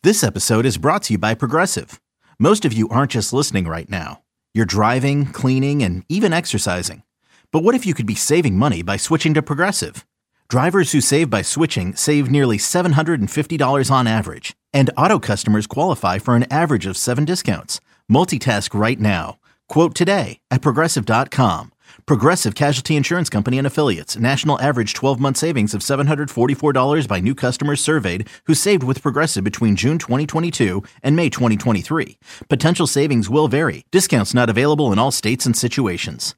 This episode is brought to you by Progressive. Most of you aren't just listening right now. You're driving, cleaning, and even exercising. But what if you could be saving money by switching to Progressive? Drivers who save by switching save nearly $750 on average. And auto customers qualify for an average of 7 discounts. Multitask right now. Quote today at Progressive.com. Progressive Casualty Insurance Company and Affiliates. National average 12-month savings of $744 by new customers surveyed who saved with Progressive between June 2022 and May 2023. Potential savings will vary. Discounts not available in all states and situations.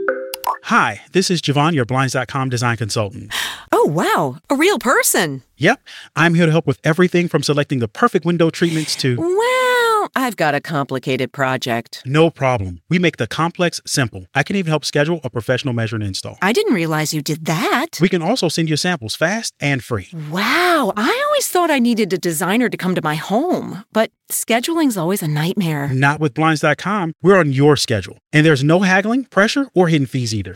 Hi, this is Javon, your Blinds.com design consultant. Oh, wow. A real person. Yep. I'm here to help with everything from selecting the perfect window treatments to... Well, I've got a complicated project. No problem. We make the complex simple. I can even help schedule a professional measure and install. I didn't realize you did that. We can also send you samples fast and free. Wow. I always thought I needed a designer to come to my home, but scheduling's always a nightmare. Not with Blinds.com. We're on your schedule. And there's no haggling, pressure, or hidden fees either.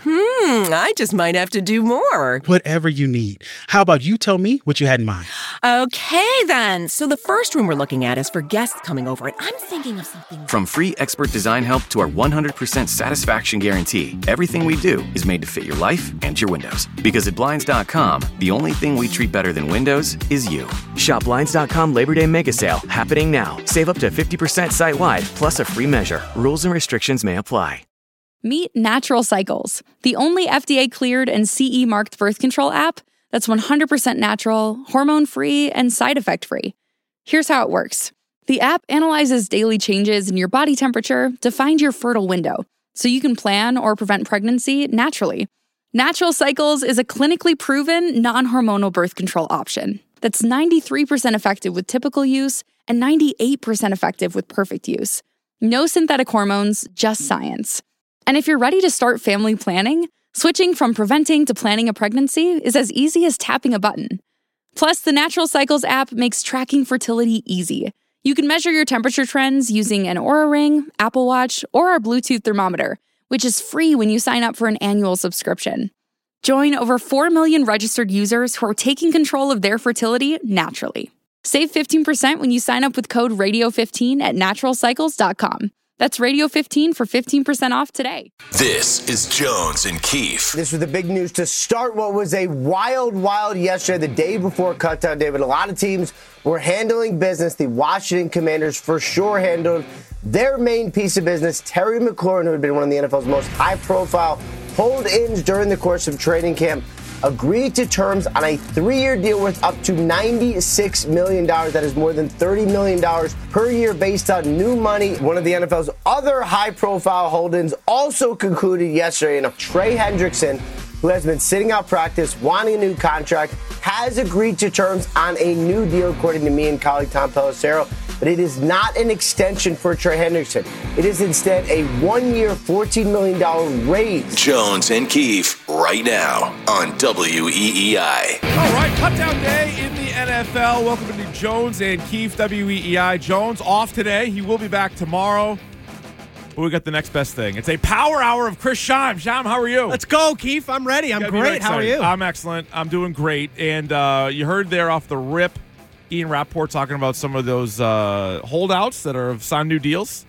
I just might have to do more. Whatever you need. How about you tell me what you had in mind? Okay, then. So the first room we're looking at is for guests coming over, and I'm thinking of something... From free expert design help to our 100% satisfaction guarantee, everything we do is made to fit your life and your windows. Because at Blinds.com, the only thing we treat better than windows is you. Shop Blinds.com Labor Day Mega Sale, happening now. Save up to 50% site-wide, plus a free measure. Rules and restrictions may apply. Meet Natural Cycles, the only FDA-cleared and CE-marked birth control app that's 100% natural, hormone-free, and side effect-free. Here's how it works. The app analyzes daily changes in your body temperature to find your fertile window, so you can plan or prevent pregnancy naturally. Natural Cycles is a clinically proven, non-hormonal birth control option that's 93% effective with typical use and 98% effective with perfect use. No synthetic hormones, just science. And if you're ready to start family planning, switching from preventing to planning a pregnancy is as easy as tapping a button. Plus, the Natural Cycles app makes tracking fertility easy. You can measure your temperature trends using an Oura Ring, Apple Watch, or our Bluetooth thermometer, which is free when you sign up for an annual subscription. Join over 4 million registered users who are taking control of their fertility naturally. Save 15% when you sign up with code RADIO15 at naturalcycles.com. That's Radio15 for 15% off today. This is Jones and Keefe. This was the big news to start what was a wild yesterday, the day before Cutdown Day. But a lot of teams were handling business. The Washington Commanders for sure handled their main piece of business. Terry McLaurin, who had been one of the NFL's most high-profile hold-ins during the course of training camp, agreed to terms on a 3-year deal worth up to $96 million. That is more than $30 million per year based on new money. One of the NFL's other high-profile hold-ins also concluded yesterday, and Trey Hendrickson, who has been sitting out practice, wanting a new contract, has agreed to terms on a new deal, according to me and colleague Tom Pelissero. But it is not an extension for Trey Hendrickson. It is instead a 1-year, $14 million raise. Jones and Keefe, right now on WEEI. All right, Cutdown Day in the NFL. Welcome to Jones and Keefe, WEEI. Jones off today. He will be back tomorrow. But we got the next best thing. It's a power hour of Chris Scheim. Scheim, how are you? Let's go, Keefe. I'm ready. I'm great. How are you? I'm excellent. I'm doing great. And you heard there off the rip, Ian Rappaport talking about some of those holdouts that have signed new deals.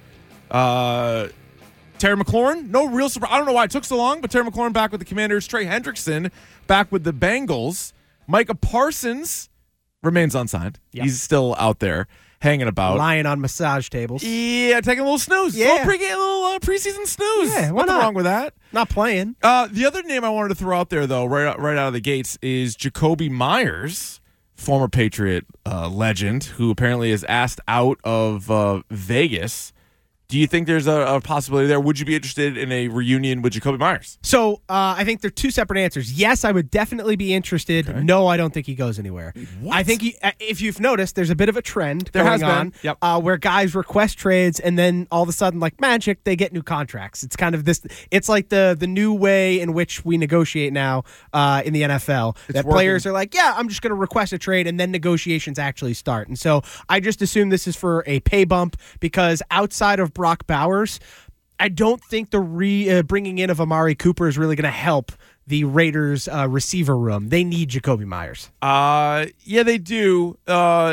Terry McLaurin, no real surprise. I don't know why it took so long, but Terry McLaurin back with the Commanders. Trey Hendrickson back with the Bengals. Micah Parsons remains unsigned. Yep. He's still out there hanging about. Lying on massage tables. Yeah, taking a little snooze. Yeah. A little preseason snooze. Yeah, why Nothing not? wrong with that. Not playing. The other name I wanted to throw out there, though, right out of the gates, is Jakobi Meyers, former Patriot legend, who apparently is asked out of Vegas. Do you think there's a possibility there? Would you be interested in a reunion with Jakobi Meyers? So I think they're two separate answers. Yes, I would definitely be interested. Okay. No, I don't think he goes anywhere. What? I think if you've noticed, there's a bit of a trend there going has been. on where guys request trades and then all of a sudden, like magic, they get new contracts. It's kind of this. It's like the new way in which we negotiate now in the NFL. Players are like, yeah, I'm just going to request a trade, and then negotiations actually start. And so I just assume this is for a pay bump because outside of Brock Bowers, I don't think the bringing in of Amari Cooper is really going to help the Raiders receiver room. They need Jakobi Meyers. Yeah, they do.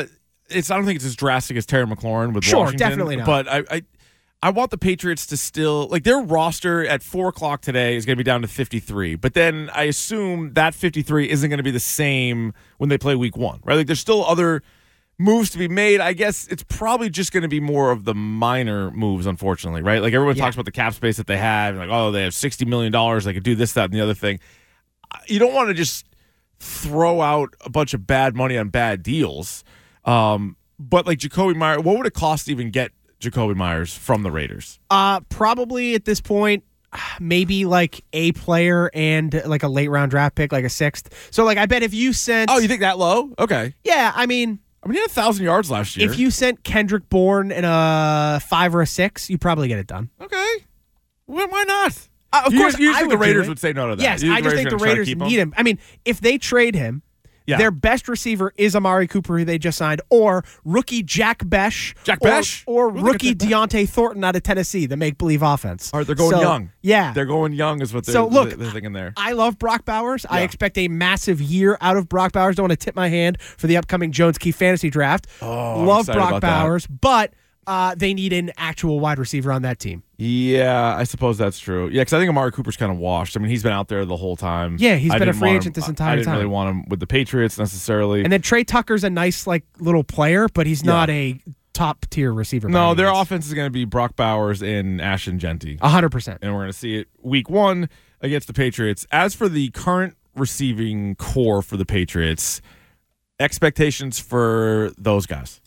don't think it's as drastic as Terry McLaurin with Sure, Washington. definitely not. But I want the Patriots to still, like, their roster at 4 o'clock today is going to be down to 53. But then I assume that 53 isn't going to be the same when they play week 1, right? Like, there's still other moves to be made. I guess it's probably just going to be more of the minor moves, unfortunately, right? Like, everyone talks about the cap space that they have. Like, oh, they have $60 million. They could do this, that, and the other thing. You don't want to just throw out a bunch of bad money on bad deals. But, like, Jakobi Meyers, what would it cost to even get Jakobi Meyers from the Raiders? Probably at this point, maybe like a player and like a late round draft pick, like a 6th. So like I bet if you sent, you think that low? Okay, yeah. I mean, he had 1,000 yards last year. If you sent Kendrick Bourne in a 5 or a 6, you probably get it done. Okay, why not? Of course, you think the Raiders would say no to that? Yes, I just think the Raiders need him. I mean, if they trade him. Yeah. Their best receiver is Amari Cooper, who they just signed, or rookie Jack Besh. Or rookie Deontay Thornton out of Tennessee, the make-believe offense. All right, they're going young. Yeah. They're going young is what they're thinking there. I love Brock Bowers. Yeah. I expect a massive year out of Brock Bowers. Don't want to tip my hand for the upcoming Jones Key Fantasy Draft. Love Brock Bowers, but they need an actual wide receiver on that team. Yeah, I suppose that's true. Yeah, because I think Amari Cooper's kind of washed. I mean, he's been out there the whole time. Yeah, he's been a free agent this entire time. I didn't really want him with the Patriots necessarily. And then Trey Tucker's a nice, like, little player, but he's not a top-tier receiver. No, their offense is going to be Brock Bowers and Ashton Genty. 100%. And we're going to see it week 1 against the Patriots. As for the current receiving core for the Patriots, expectations for those guys?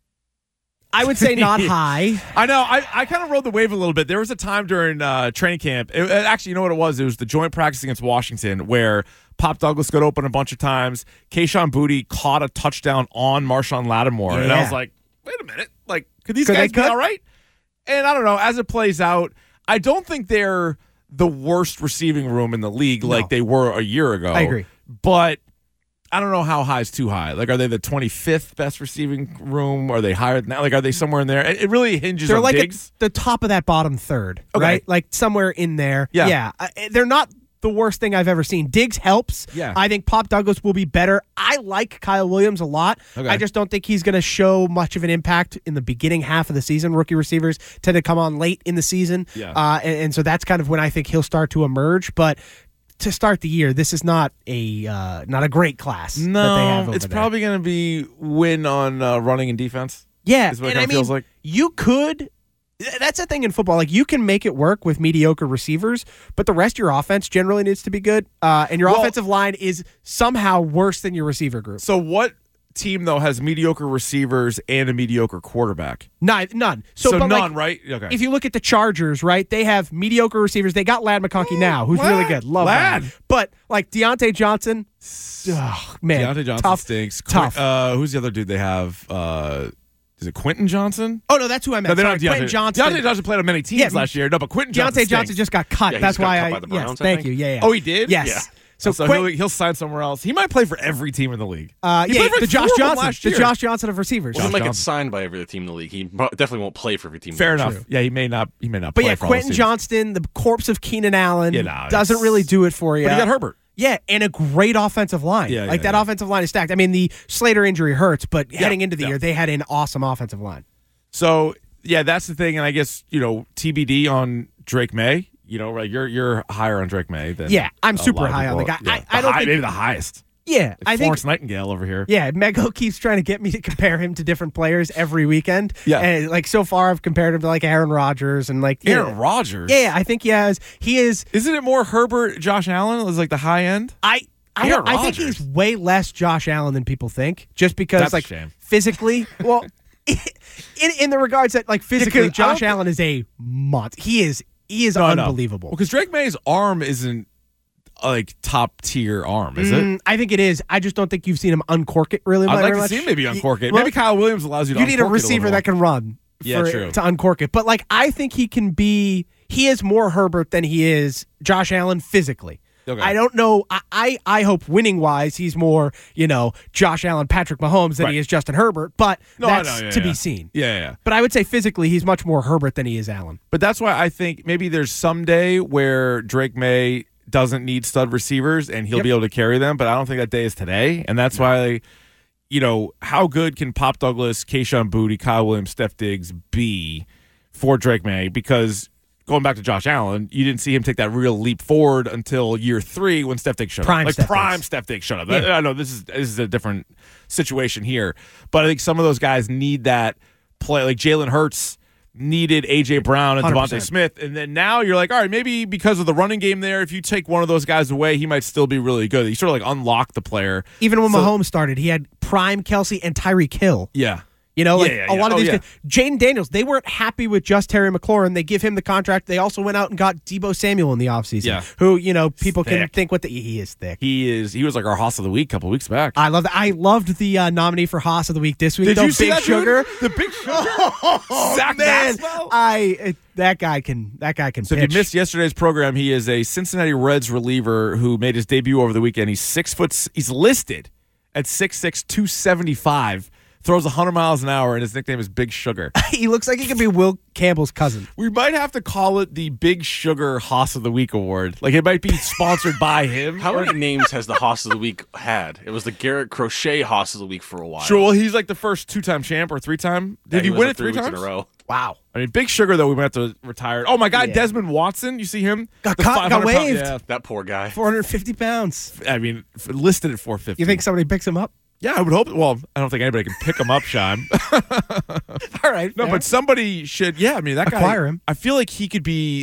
I would say not high. I know. I kind of rode the wave a little bit. There was a time during training camp. Actually, you know what it was? It was the joint practice against Washington where Pop Douglas got open a bunch of times. Kayshon Boutte caught a touchdown on Marshawn Lattimore. Yeah. And I was like, wait a minute. Like, could these guys be all right? And I don't know. As it plays out, I don't think they're the worst receiving room in the league like they were a year ago. I agree. But I don't know how high is too high. Like, are they the 25th best receiving room? Are they higher than that? Like, are they somewhere in there? It really hinges on Diggs. They're like the top of that bottom third, right? Like somewhere in there. Yeah. They're not the worst thing I've ever seen. Diggs helps. Yeah. I think Pop Douglas will be better. I like Kyle Williams a lot. Okay. I just don't think he's going to show much of an impact in the beginning half of the season. Rookie receivers tend to come on late in the season. Yeah. And so that's kind of when I think he'll start to emerge. But to start the year, this is not a great class. No, that they have it's probably going to be win on running and defense. Yeah, is what it kind of feels like. You could. That's the thing in football. Like, you can make it work with mediocre receivers, but the rest of your offense generally needs to be good. And your offensive line is somehow worse than your receiver group. So what team, though, has mediocre receivers and a mediocre quarterback? None. So none, right? Okay. If you look at the Chargers, right, they have mediocre receivers. They got Ladd McConkey now, who's really good. Love Ladd. But, like, Deontay Johnson, man. Deontay Johnson stinks. Tough. Who's the other dude they have? Is it Quentin Johnson? Oh, no, that's who I meant. No, Sorry, Quentin Johnson. Deontay Johnson played on many teams last year. No, but Quentin Johnson Deontay Johnson just got cut. Yeah, that's why cut by the Browns, thank you. Yeah. Oh, he did? Yes. Yeah. So he'll sign somewhere else. He might play for every team in the league. The Josh Johnson of receivers. Well, he might get signed by every team in the league. He definitely won't play for every team. Fair enough. True. Yeah, he may not. But play yeah, for Quentin Johnston, the corpse of Keenan Allen, doesn't really do it for you. But you got Herbert. Yeah, and a great offensive line. That offensive line is stacked. I mean, the Slater injury hurts, but heading into the year, they had an awesome offensive line. So yeah, that's the thing, and I guess TBD on Drake May. Right? You're higher on Drake May than I'm super high on the guy. Yeah. I don't think maybe the highest. Yeah, I think Florence Nightingale over here. Yeah, Mego keeps trying to get me to compare him to different players every weekend. Yeah, and like so far, I've compared him to like Aaron Rodgers and like Aaron Rodgers. Yeah, I think he is. Isn't it more Herbert, Josh Allen? Is like the high end? I think he's way less Josh Allen than people think, just because that's like a shame. Physically, well. In the regards that like physically, Josh Allen is a monster. He is unbelievable. Because Drake May's arm isn't like top tier arm, is it? I think it is. I just don't think you've seen him uncork it really much. I'd like to see him maybe uncork it. Maybe Kyle Williams allows you to. You need a receiver that can run. True. To uncork it. But like I think he can be. He is more Herbert than he is Josh Allen physically. Okay. I don't know. I hope winning wise he's more, Josh Allen, Patrick Mahomes than he is Justin Herbert, but that's to be seen. Yeah. But I would say physically he's much more Herbert than he is Allen. But that's why I think maybe there's some day where Drake May doesn't need stud receivers and he'll be able to carry them, but I don't think that day is today. And that's why how good can Pop Douglas, Kayshon Boutte, Kyle Williams, Steph Diggs be for Drake May? Because going back to Josh Allen, you didn't see him take that real leap forward until year 3 when Steph Diggs showed up. Prime Steph Diggs showed up. Yeah. I know this is a different situation here, but I think some of those guys need that play. Like Jalen Hurts needed A.J. Brown and 100%. Devontae Smith, and then now you're like, all right, maybe because of the running game there, if you take one of those guys away, he might still be really good. You sort of like unlock the player. Even when Mahomes started, he had prime Kelsey and Tyreek Hill. Yeah. A lot of these guys. Jaden Daniels, they weren't happy with just Terry McLaurin. They give him the contract. They also went out and got Deebo Samuel in the offseason, who, people can think he is thick. He was like our Haas of the Week a couple weeks back. I love that. I loved the nominee for Haas of the Week this week. Did you see that, Sugar? Dude? The Big Sugar? Zach Maxwell? That guy can So pitch. if you missed yesterday's program, he is a Cincinnati Reds reliever who made his debut over the weekend. He's 6 foot. He's listed at 6'6", 275. Throws 100 miles an hour, and his nickname is Big Sugar. He looks like he could be Will Campbell's cousin. We might have to call it the Big Sugar Haas of the Week award. Like, it might be sponsored by him. How many names has the Haas of the Week had? It was the Garrett Crochet Haas of the Week for a while. Sure, well, he's like the first 2-time champ or 3-time. Did he win it 3 times in a row? Wow. I mean, Big Sugar, though, we might have to retire. Oh, my God, Desmond Watson. You see him? Got waived. Yeah. That poor guy. 450 pounds. I mean, listed at 450. You think somebody picks him up? Yeah, I would hope. Well, I don't think anybody can pick him up, Sean. All right. No, but somebody should. Yeah, I mean, that guy. Acquire him. I feel like he could be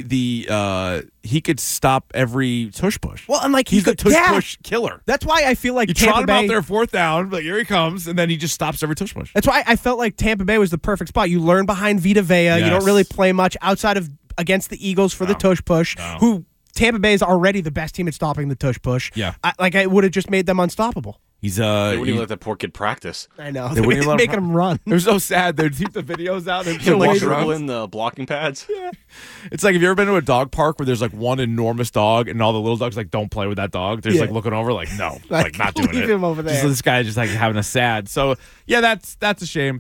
he could stop every tush push. Well, and like he's the tush push killer. That's why I feel like you Tampa trot him Bay, out there 4th down, like here he comes, and then he just stops every tush push. That's why I felt like Tampa Bay was the perfect spot. You learn behind Vita Vea. Yes. You don't really play much outside of against the Eagles for the tush push, who Tampa Bay is already the best team at stopping the tush push. Yeah. I would have just made them unstoppable. They wouldn't even let that poor kid practice. I know. They wouldn't even making him run. It was so sad. They'd keep the videos out. They'd in the blocking pads. Yeah. It's like, have you ever been to a dog park where there's like one enormous dog and all the little dogs like don't play with that dog? They're just like looking over like, no, like not doing leave it. him over there. Just this guy just like having a sad. So yeah, that's a shame.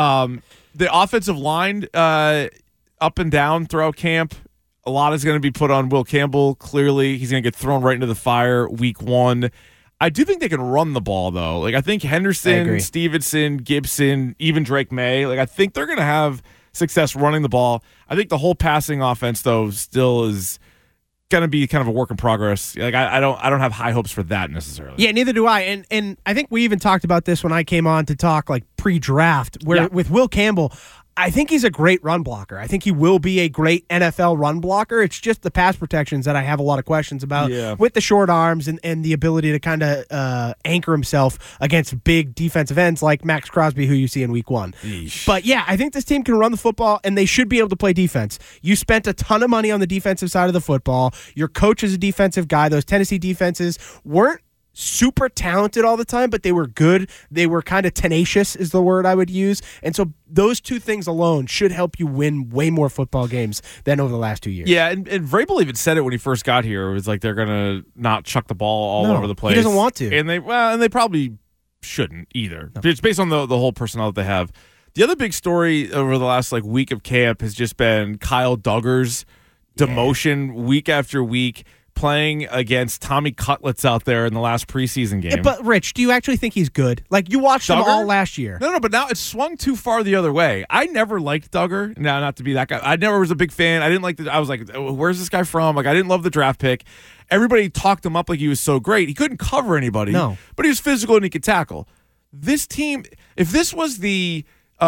The offensive line up and down throughout camp. A lot is going to be put on Will Campbell. Clearly, he's going to get thrown right into the fire week 1. I do think they can run the ball, though. Like, I think Henderson, Stevenson, Gibson, even Drake May, like, I think they're going to have success running the ball. I think the whole passing offense, though, still is going to be kind of a work in progress. Like, I don't have high hopes for that necessarily. Yeah, neither do I. And I think we even talked about this when I came on to talk, like, pre-draft, where with Will Campbell, I think he's a great run blocker. I think he will be a great NFL run blocker. It's just the pass protections that I have a lot of questions about with the short arms and the ability to kind of anchor himself against big defensive ends like Max Crosby, who you see in week 1. Eesh. But yeah, I think this team can run the football, and they should be able to play defense. You spent a ton of money on the defensive side of the football. Your coach is a defensive guy. Those Tennessee defenses weren't super talented all the time, but they were good. They were kind of tenacious is the word I would use. And so those two things alone should help you win way more football games than over the last 2 years. Yeah, and Vrabel even said it when he first got here. It was like they're going to not chuck the ball all over the place. He doesn't want to. And they probably shouldn't either. No. It's based on the whole personnel that they have. The other big story over the last week of camp has just been Kyle Duggar's demotion week after week, playing against Tommy Cutlets out there in the last preseason game. Yeah, but, Rich, do you actually think he's good? Like, you watched him all last year. No, but now it's swung too far the other way. I never liked Duggar. Now, not to be that guy. I never was a big fan. I didn't like I was like, where's this guy from? Like, I didn't love the draft pick. Everybody talked him up like he was so great. He couldn't cover anybody. No. But he was physical and he could tackle. This team, if this was the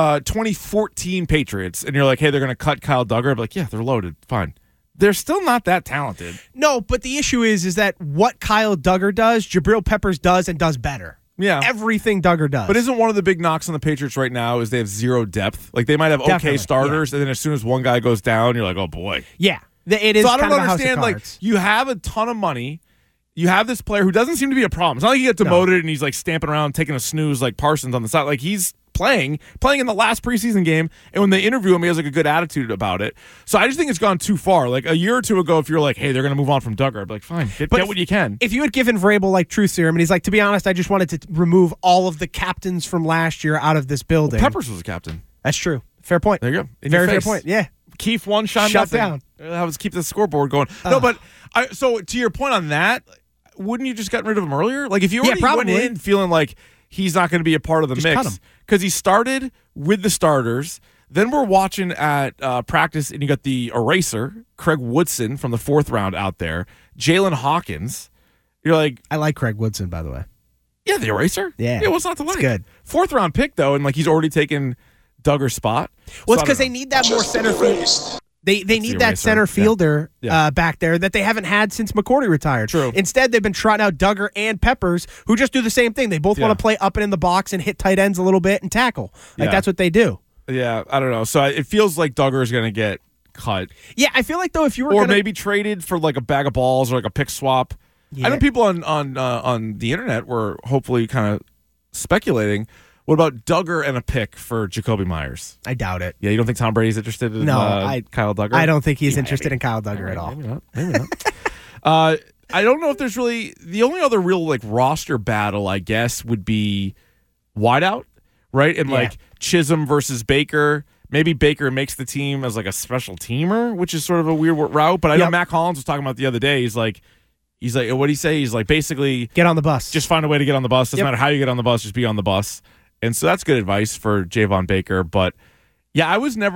2014 Patriots and you're like, hey, they're going to cut Kyle Duggar, I'd be like, yeah, they're loaded. Fine. They're still not that talented. No, but the issue is that what Kyle Duggar does, Jabril Peppers does and does better. Yeah. Everything Duggar does. But isn't one of the big knocks on the Patriots right now is they have zero depth? Like, they might have okay starters, and then as soon as one guy goes down, you're like, oh, boy. Yeah. It is. So I don't kind understand, like, you have a ton of money. You have this player who doesn't seem to be a problem. It's not like he got demoted and he's, like, stamping around, taking a snooze like Parsons on the side. Like, he's playing in the last preseason game, and when they interview him, he has like a good attitude about it. So I just think it's gone too far. Like a year or two ago, if you're like, hey, they're going to move on from Duggar, I'd be like, fine, get what you can. If you had given Vrabel like truth serum, and he's like, to be honest, I just wanted to remove all of the captains from last year out of this building. Well, Peppers was a captain. That's true. Fair point. There you go. Very fair point. Yeah. Keith won, Sean shut nothing. down. That was keep the scoreboard going. No, but so to your point on that, wouldn't you just gotten rid of him earlier? Like if you already went in feeling like he's not going to be a part of the Just cut mix him. because he started with the starters. Then we're watching at practice, and you got the eraser, Craig Woodson from the 4th round out there, Jalen Hawkins. You're like, I like Craig Woodson, by the way. yeah, the eraser. Yeah, what's not to like? It's good. 4th round pick though, and like he's already taken Duggar's spot. Well, it's So I because don't they know. need that more center field. They need the that eraser. center fielder Yeah. back there that they haven't had since McCourty retired. True. Instead, they've been trotting out Duggar and Peppers, who just do the same thing. They both Yeah. want to play up and in the box and hit tight ends a little bit and tackle. Yeah. That's what they do. Yeah, I don't know. So it feels like Duggar is going to get cut, Yeah, I feel like though if you were or gonna, maybe traded for like a bag of balls or like a pick swap. I know Yeah. people on the internet were hopefully kind of speculating. What about Duggar and a pick for Jacoby Myers? I doubt it. Yeah, you don't think Tom Brady's interested in Kyle Duggar? I don't think he's interested in Kyle Duggar at all. Maybe not. Maybe not. I don't know if there's really the only other real like roster battle, I guess, would be wideout, right? And like Chisholm versus Baker. Maybe Baker makes the team as like a special teamer, which is sort of a weird route. But I know Matt Collins was talking about the other day. He's like, what did he say? He's like, basically, get on the bus. Just find a way to get on the bus. Doesn't matter how you get on the bus, just be on the bus. And so that's good advice for Javon Baker. But yeah,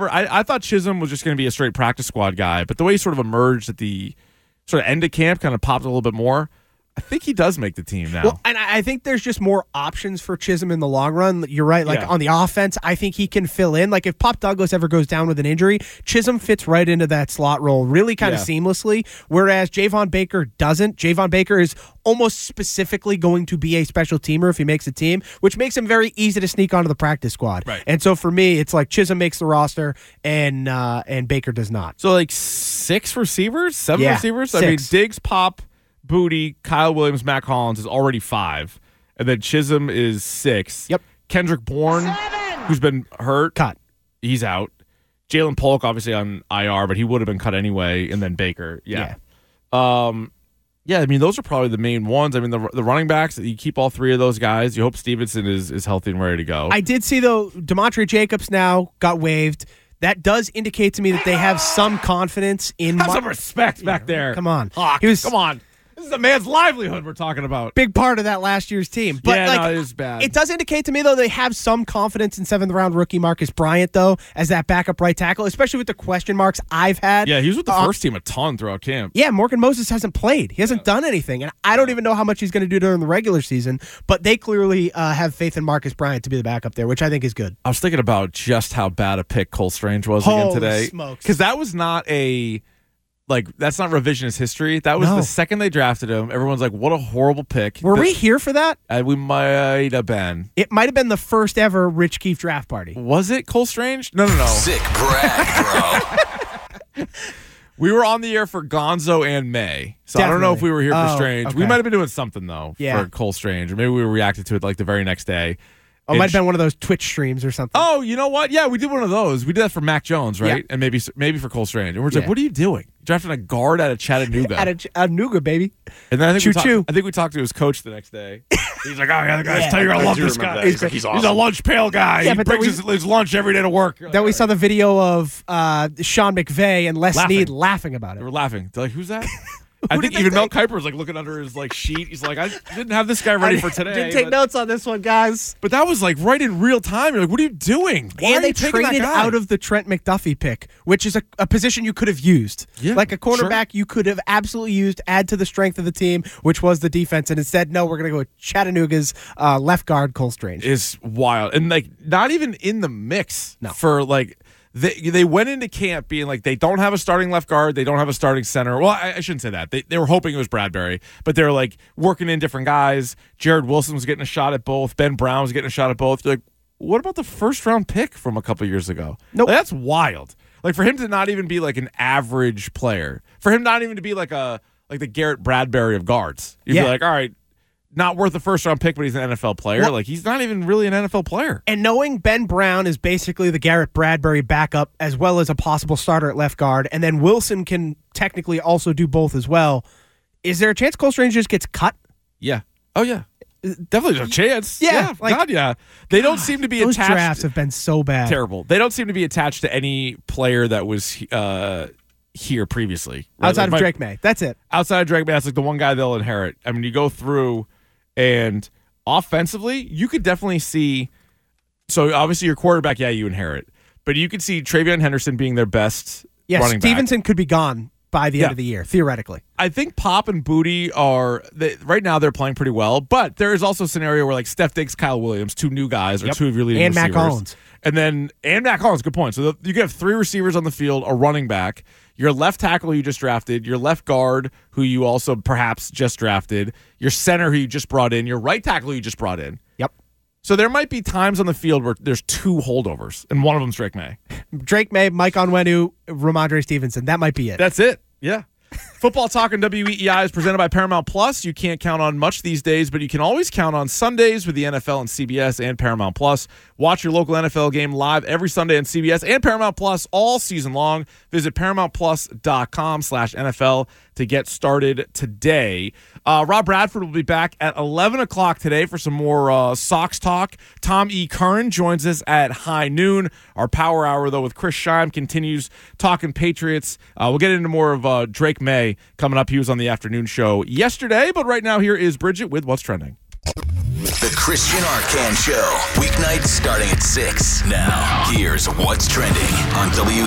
I thought Chisholm was just going to be a straight practice squad guy. But the way he sort of emerged at the sort of end of camp kind of popped a little bit more. I think he does make the team now. Well, and I think there's just more options for Chisholm in the long run. You're right. Like on the offense, I think he can fill in. Like if Pop Douglas ever goes down with an injury, Chisholm fits right into that slot role really kind of seamlessly, whereas Javon Baker doesn't. Javon Baker is almost specifically going to be a special teamer if he makes a team, which makes him very easy to sneak onto the practice squad. Right. And so for me, it's like Chisholm makes the roster and Baker does not. So like 6 receivers, 7 Yeah, receivers? 6. I mean, Diggs, Pop, Booty, Kyle Williams, Matt Collins is already 5. And then Chisholm is 6. Yep. Kendrick Bourne, who's been hurt. Cut. He's out. Jalen Polk, obviously on IR, but he would have been cut anyway. And then Baker. Yeah. Yeah, I mean, those are probably the main ones. I mean, the running backs, you keep all 3 of those guys. You hope Stevenson is healthy and ready to go. I did see, though, DeMontre Jacobs now got waived. That does indicate to me that they have some confidence in... Have some respect back there. Come on. Hawk, come on. This is a man's livelihood we're talking about. Big part of that last year's team. But it was bad. It does indicate to me, though, they have some confidence in 7th-round rookie Marcus Bryant, though, as that backup right tackle, especially with the question marks I've had. Yeah, he was with the first team a ton throughout camp. Yeah, Morgan Moses hasn't played. He hasn't done anything, and I don't even know how much he's going to do during the regular season, but they clearly have faith in Marcus Bryant to be the backup there, which I think is good. I was thinking about just how bad a pick Cole Strange was again Holy today. smokes. Because that was not that's not revisionist history. That was the second they drafted him. Everyone's like, what a horrible pick. Were we here for that? We might have been. It might have been the first ever Rich Keefe draft party. Was it Cole Strange? No. Sick brag, bro. We were on the air for Gonzo and May. So I don't know if we were here for Strange. Okay. We might have been doing something, though, for Cole Strange. Or maybe we reacted to it like the very next day. Oh, it might have been one of those Twitch streams or something. Oh, you know what? Yeah, we did one of those. We did that for Mac Jones, right? Yeah. And maybe for Cole Strange. And we're just like, what are you doing? Drafting a guard out of Chattanooga. Out of Chattanooga, baby. And then I think Choo-choo. we talked to his coach the next day. He's like, oh, yeah, the guys tell you I I love do this remember guy. that. He's like, he's awesome. He's a lunch pail guy. Yeah, he but then brings his lunch every day to work. Then we saw the video of Sean McVay and Les Laughing. Snead laughing about They it. were laughing. They're like, who's that? I think did they even Mel take? Kiper was like looking under his like sheet. He's like, I didn't have this guy ready for today. Didn't take but, notes on this one, guys. but that was like right in real time. You're like, what are you doing? Why are And they you taking that traded guy? out of the Trent McDuffie pick, which is a position you could have used. Yeah, like a cornerback you could have absolutely used, add to the strength of the team, which was the defense. And instead, no, we're going to go with Chattanooga's left guard, Cole Strange. Is wild. And like not even in the mix for like they went into camp being like they don't have a starting left guard, they don't have a starting center. Well, I shouldn't say that. They were hoping it was Bradbury, but they were like working in different guys. Jared Wilson was getting a shot at both. Ben Brown was getting a shot at both. You're like, what about the first round pick from a couple years ago? Nope. Like, that's wild. Like for him to not even be like an average player, for him not even to be like the Garrett Bradbury of guards. You'd be like, all right, not worth a first round pick, but he's an NFL player. Well, like he's not even really an NFL player. And knowing Ben Brown is basically the Garrett Bradbury backup as well as a possible starter at left guard, and then Wilson can technically also do both as well, is there a chance Cole Strange just gets cut? Yeah. Oh, yeah. Definitely a chance. Yeah, like- God, yeah. They don't seem to be Those attached. drafts have been so bad. Terrible. They don't seem to be attached to any player that was here previously. Right? Outside Like of Drake May. That's it. Outside of Drake May, that's like the one guy they'll inherit. I mean, you go through and offensively, you could definitely see. So obviously your quarterback, you inherit, but you could see Travion Henderson being their best running back. Stevenson could be gone by the end of the year, theoretically. I think Pop and Booty right now they're playing pretty well, but there is also a scenario where like Steph Diggs, Kyle Williams, 2 new guys, or 2 of your leading receivers. Matt Collins. And Matt Collins, good point. So you have 3 receivers on the field, a running back, your left tackle you just drafted, your left guard who you also perhaps just drafted, your center who you just brought in, your right tackle who you just brought in. Yep. So there might be times on the field where there's 2 holdovers, and one of them's Drake May. Drake May, Mike Onwenu, Ramondre Stevenson. That might be it. That's it. Yeah. Football Talk on WEEI is presented by Paramount Plus. You can't count on much these days, but you can always count on Sundays with the NFL on CBS and Paramount Plus. Watch your local NFL game live every Sunday on CBS and Paramount Plus all season long. Visit ParamountPlus.com/NFL to get started today. Rob Bradford will be back at 11 o'clock today for some more Sox talk. Tom E. Curran joins us at high noon. Our power hour, though, with Chris Scheim continues talking Patriots. We'll get into more of Drake May coming up. He was on the afternoon show yesterday, but right now here is Bridget with What's Trending. The Christian Arcand Show, weeknights starting at 6. Now, here's What's Trending on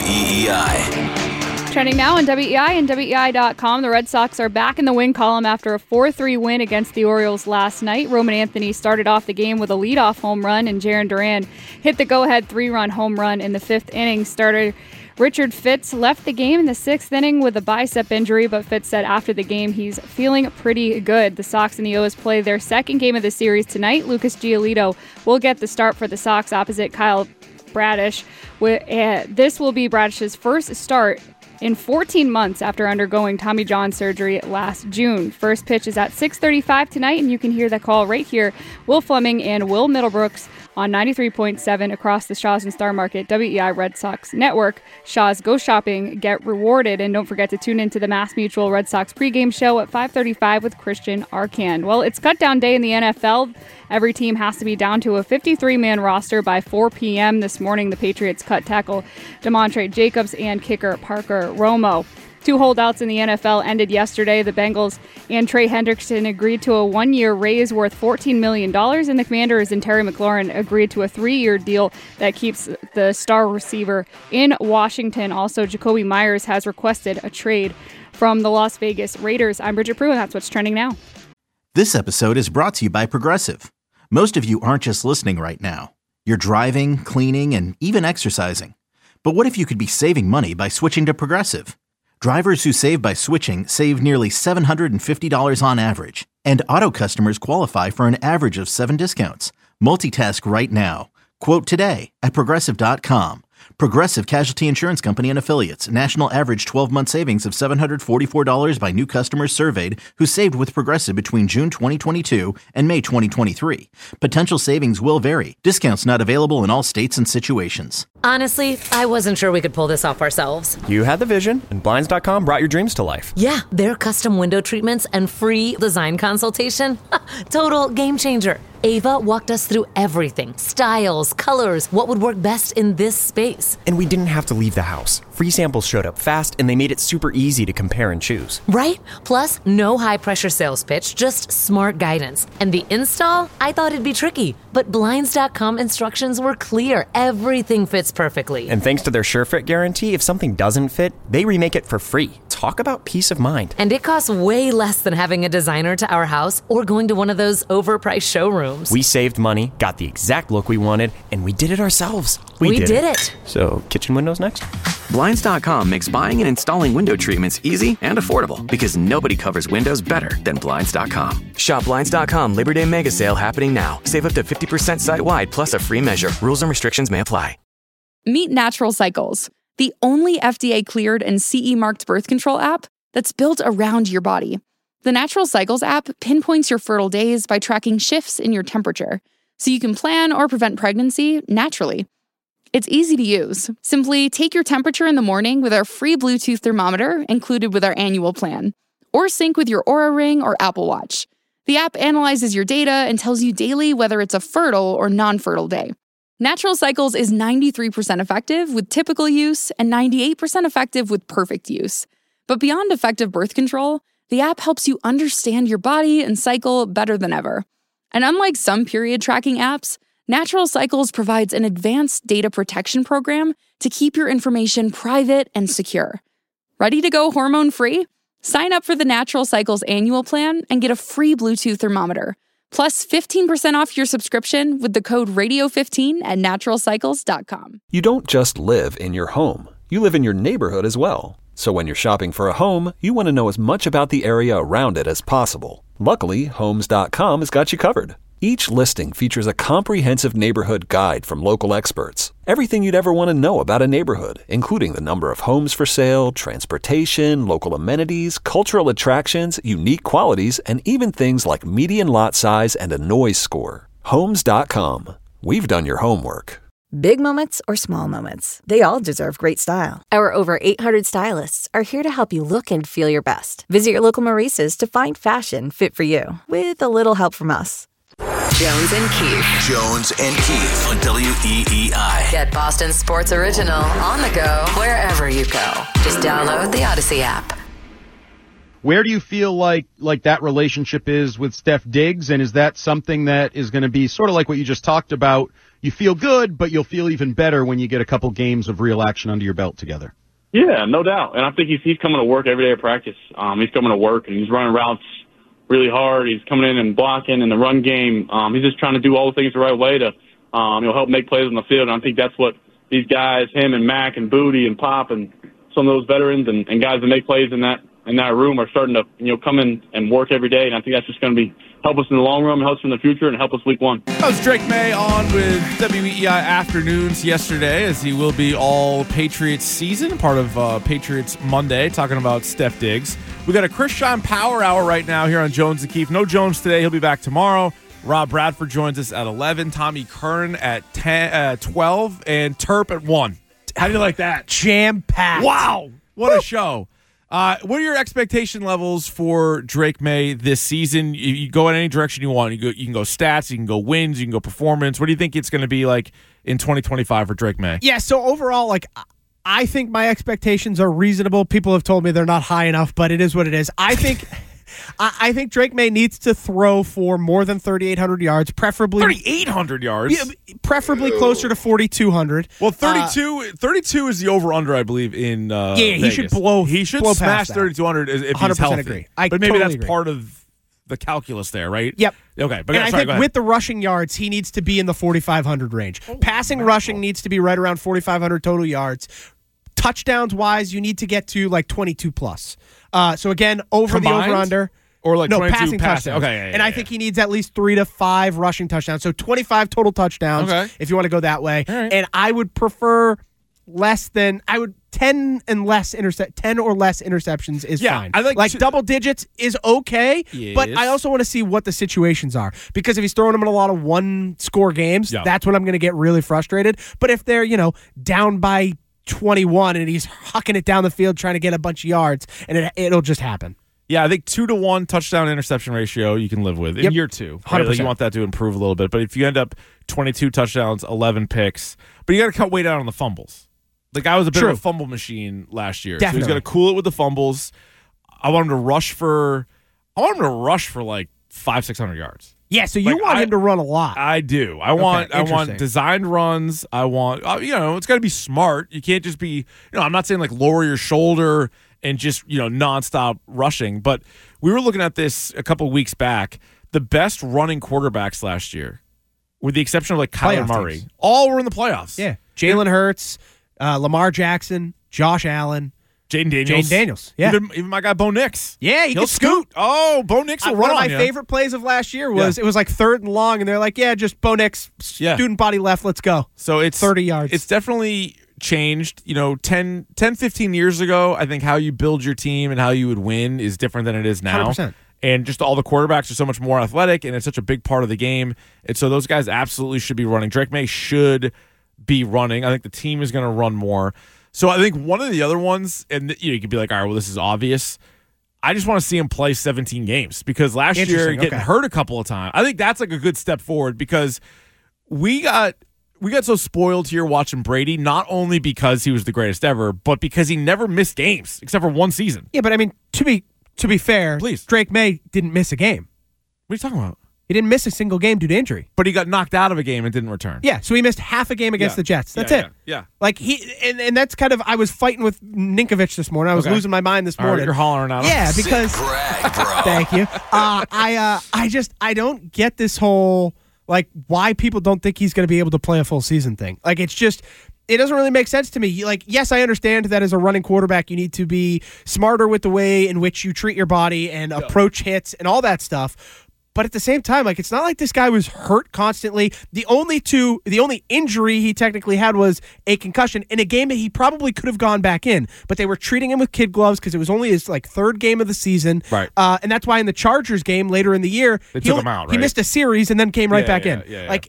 WEEI. Trending now on WEEI and WEEI.com. The Red Sox are back in the win column after a 4-3 win against the Orioles last night. Roman Anthony started off the game with a leadoff home run, and Jarren Duran hit the go-ahead 3-run home run in the 5th inning. Starter Richard Fitz left the game in the 6th inning with a bicep injury, but Fitz said after the game he's feeling pretty good. The Sox and the O's play their second game of the series tonight. Lucas Giolito will get the start for the Sox opposite Kyle Bradish. This will be Bradish's first start in 14 months after undergoing Tommy John surgery last June. First pitch is at 6:35 tonight, and you can hear the call right here. Will Fleming and Will Middlebrooks on 93.7 across the Shaw's and Star Market, WEEI Red Sox Network. Shaw's, go shopping, get rewarded, and don't forget to tune into the Mass Mutual Red Sox pregame show at 5:35 with Christian Arcand. Well, it's cutdown day in the NFL. Every team has to be down to a 53-man roster by 4 p.m. this morning. The Patriots cut tackle DeMontre Jacobs and kicker Parker Romo. 2 holdouts in the NFL ended yesterday. The Bengals and Trey Hendrickson agreed to a 1-year raise worth $14 million, and the Commanders and Terry McLaurin agreed to a 3-year deal that keeps the star receiver in Washington. Also, Jacoby Myers has requested a trade from the Las Vegas Raiders. I'm Bridget Prue, and that's what's trending now. This episode is brought to you by Progressive. Most of you aren't just listening right now. You're driving, cleaning, and even exercising. But what if you could be saving money by switching to Progressive? Drivers who save by switching save nearly $750 on average, and auto customers qualify for an average of 7 discounts. Multitask right now. Quote today at Progressive.com. Progressive Casualty Insurance Company and Affiliates. National average 12-month savings of $744 by new customers surveyed who saved with Progressive between June 2022 and May 2023. Potential savings will vary. Discounts not available in all states and situations. Honestly, I wasn't sure we could pull this off ourselves. You had the vision, and Blinds.com brought your dreams to life. Yeah, their custom window treatments and free design consultation. Total game changer. Ava walked us through everything. Styles, colors, what would work best in this space. And we didn't have to leave the house. Free samples showed up fast, and they made it super easy to compare and choose. Right? Plus, no high-pressure sales pitch, just smart guidance. And the install? I thought it'd be tricky, but Blinds.com instructions were clear. Everything fits perfectly. And thanks to their SureFit guarantee, if something doesn't fit, they remake it for free. Talk about peace of mind. And it costs way less than having a designer to our house or going to one of those overpriced showrooms. We saved money, got the exact look we wanted, and we did it ourselves. We did it. So, kitchen windows next? Blinds.com makes buying and installing window treatments easy and affordable because nobody covers windows better than Blinds.com. Shop Blinds.com Labor Day Mega Sale happening now. Save up to 50% site-wide plus a free measure. Rules and restrictions may apply. Meet Natural Cycles, the only FDA-cleared and CE-marked birth control app that's built around your body. The Natural Cycles app pinpoints your fertile days by tracking shifts in your temperature, so you can plan or prevent pregnancy naturally. It's easy to use. Simply take your temperature in the morning with our free Bluetooth thermometer included with our annual plan, or sync with your Oura Ring or Apple Watch. The app analyzes your data and tells you daily whether it's a fertile or non-fertile day. Natural Cycles is 93% effective with typical use and 98% effective with perfect use. But beyond effective birth control, the app helps you understand your body and cycle better than ever. And unlike some period tracking apps, Natural Cycles provides an advanced data protection program to keep your information private and secure. Ready to go hormone-free? Sign up for the Natural Cycles annual plan and get a free Bluetooth thermometer, plus 15% off your subscription with the code radio15 at naturalcycles.com. You don't just live in your home. You live in your neighborhood as well. So when you're shopping for a home, you want to know as much about the area around it as possible. Luckily, Homes.com has got you covered. Each listing features a comprehensive neighborhood guide from local experts. Everything you'd ever want to know about a neighborhood, including the number of homes for sale, transportation, local amenities, cultural attractions, unique qualities, and even things like median lot size and a noise score. Homes.com. We've done your homework. Big moments or small moments, they all deserve great style. Our over 800 stylists are here to help you look and feel your best. Visit your local Maurice's to find fashion fit for you, with a little help from us. Jones and Keith. Jones and Keith on WEEI. Get Boston Sports Original on the go wherever you go. Just download the Odyssey app. Where do you feel like that relationship is with Steph Diggs, and is that something that is going to be sort of like what you just talked about? You feel good, but you'll feel even better when you get a couple games of real action under your belt together. Yeah, no doubt. And I think he's coming to work every day of practice. He's coming to work, and he's running routes really hard. He's coming in and blocking in the run game. He's just trying to do all the things the right way to help make plays on the field. And I think that's what these guys, him and Mac and Booty and Pop and some of those veterans and guys that make plays in that room are starting to come in and work every day. And I think that's just going to help us in the long run, help us in the future, and help us week one. That was Drake May on with WEEI Afternoons yesterday, as he will be all Patriots season, part of Patriots Monday, talking about Steph Diggs. We got a Christian Power Hour right now here on Jones and Keefe. No Jones today. He'll be back tomorrow. Rob Bradford joins us at 11, Tommy Kern at 12, and Terp at 1. How do you like that? Jam-packed. Wow. What a show. What are your expectation levels for Drake May this season? You go in any direction you want. You can go stats, you can go wins, you can go performance. What do you think it's going to be like in 2025 for Drake May? Yeah, so overall, I think my expectations are reasonable. People have told me they're not high enough, but it is what it is. I think Drake May needs to throw for more than 3,800 yards, preferably 3,800 yards. Yeah, preferably closer to 4,200. Well, 32 is the over/under, I believe, in Vegas. He should smash 3,200 if he's healthy. Agree. But maybe totally that's agree. part of the calculus there, right? Yep. Okay, but and I think with the rushing yards, he needs to be in the 4,500 range. Rushing needs to be right around 4,500 total yards. Touchdowns wise, you need to get to 22 plus. So again, over Combined? the over under. Or like 22 passing touchdowns. Okay, I think he needs at least 3 to 5 rushing touchdowns. So 25 total touchdowns if you want to go that way. Right. And I would prefer 10 or less interceptions is fine. I like double digits is okay, but I also want to see what the situations are. Because if he's throwing them in a lot of one-score games, that's when I'm going to get really frustrated. But if they're, down by 21 and he's hucking it down the field trying to get a bunch of yards, and it'll just happen. Yeah, I think 2-to-1 touchdown interception ratio you can live with in year 2. Right? 100%. You want that to improve a little bit. But if you end up 22 touchdowns, 11 picks, but you got to cut way down on the fumbles. The guy was a bit of a fumble machine last year. Definitely. So he's going to cool it with the fumbles. I want him to rush for like 500-600 yards. Yeah, so you want him to run a lot. I do. I want designed runs. I want it's got to be smart. You can't just be I'm not saying lower your shoulder and just nonstop rushing. But we were looking at this a couple weeks back. The best running quarterbacks last year, with the exception of Kyler Murray, all were in the playoffs. Yeah, Jalen Hurts, Lamar Jackson, Josh Allen. Jaden Daniels. Yeah. Even my guy Bo Nix. Yeah, he'll scoot. Oh, Bo Nix will run on One of my favorite plays of last year was it was 3rd and long, and they're just Bo Nix, student body left, let's go. So it's 30 yards. It's definitely changed. 10, 15 years ago, I think how you build your team and how you would win is different than it is now. 100%. And just all the quarterbacks are so much more athletic, and it's such a big part of the game. And so those guys absolutely should be running. Drake May should be running. I think the team is going to run more. So I think one of the other ones, and you could be like, all right, well, this is obvious. I just want to see him play 17 games because last year getting hurt a couple of times. I think that's a good step forward because we got so spoiled here watching Brady, not only because he was the greatest ever, but because he never missed games except for one season. Yeah, but I mean, to be fair, please, Drake May didn't miss a game. What are you talking about? He didn't miss a single game due to injury. But he got knocked out of a game and didn't return. Yeah, so he missed half a game against the Jets. That's it. Yeah. Like and that's kind of, I was fighting with Ninkovich this morning. I was losing my mind this morning. You're hollering out. Yeah, because thank you. I don't get this whole like why people don't think he's going to be able to play a full season thing. Like it doesn't really make sense to me. Like, yes, I understand that as a running quarterback, you need to be smarter with the way in which you treat your body and approach hits and all that stuff. But at the same time, like, it's not like this guy was hurt constantly. The only injury he technically had was a concussion in a game that he probably could have gone back in. But they were treating him with kid gloves because it was only his like third game of the season. Right. And that's why in the Chargers game later in the year, they took him out, right? He missed a series and then came right back in. Yeah. Like,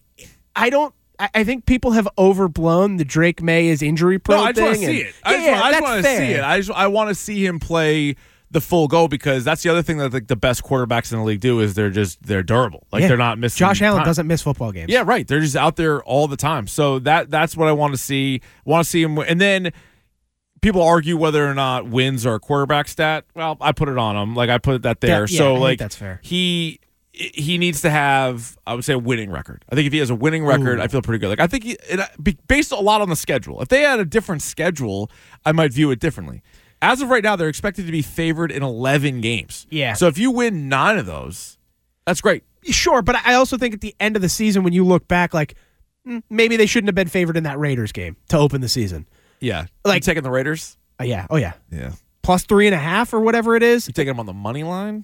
I think people have overblown the Drake May is injury prone thing. I just want to see it. I just want to see it. I want to see him play the full go because that's the other thing that like the best quarterbacks in the league do is they're durable. Like they're not missing. Josh Allen time. doesn't miss football games. Yeah, right. They're just out there all the time. So that's what I want to see. Want to see him, and then people argue whether or not wins are a quarterback stat. Well, I put it on him. Like I put that there. So like that's fair. He needs to have, I would say, a winning record. I think if he has a winning record, I feel pretty good. Like I think based a lot on the schedule. If they had a different schedule, I might view it differently. As of right now, they're expected to be favored in 11 games. Yeah. So if you win 9 of those, that's great. Sure, but I also think at the end of the season, when you look back, like maybe they shouldn't have been favored in that Raiders game to open the season. Yeah. Like you taking the Raiders? Yeah. Oh yeah. Yeah. Plus 3.5 or whatever it is. You taking them on the money line?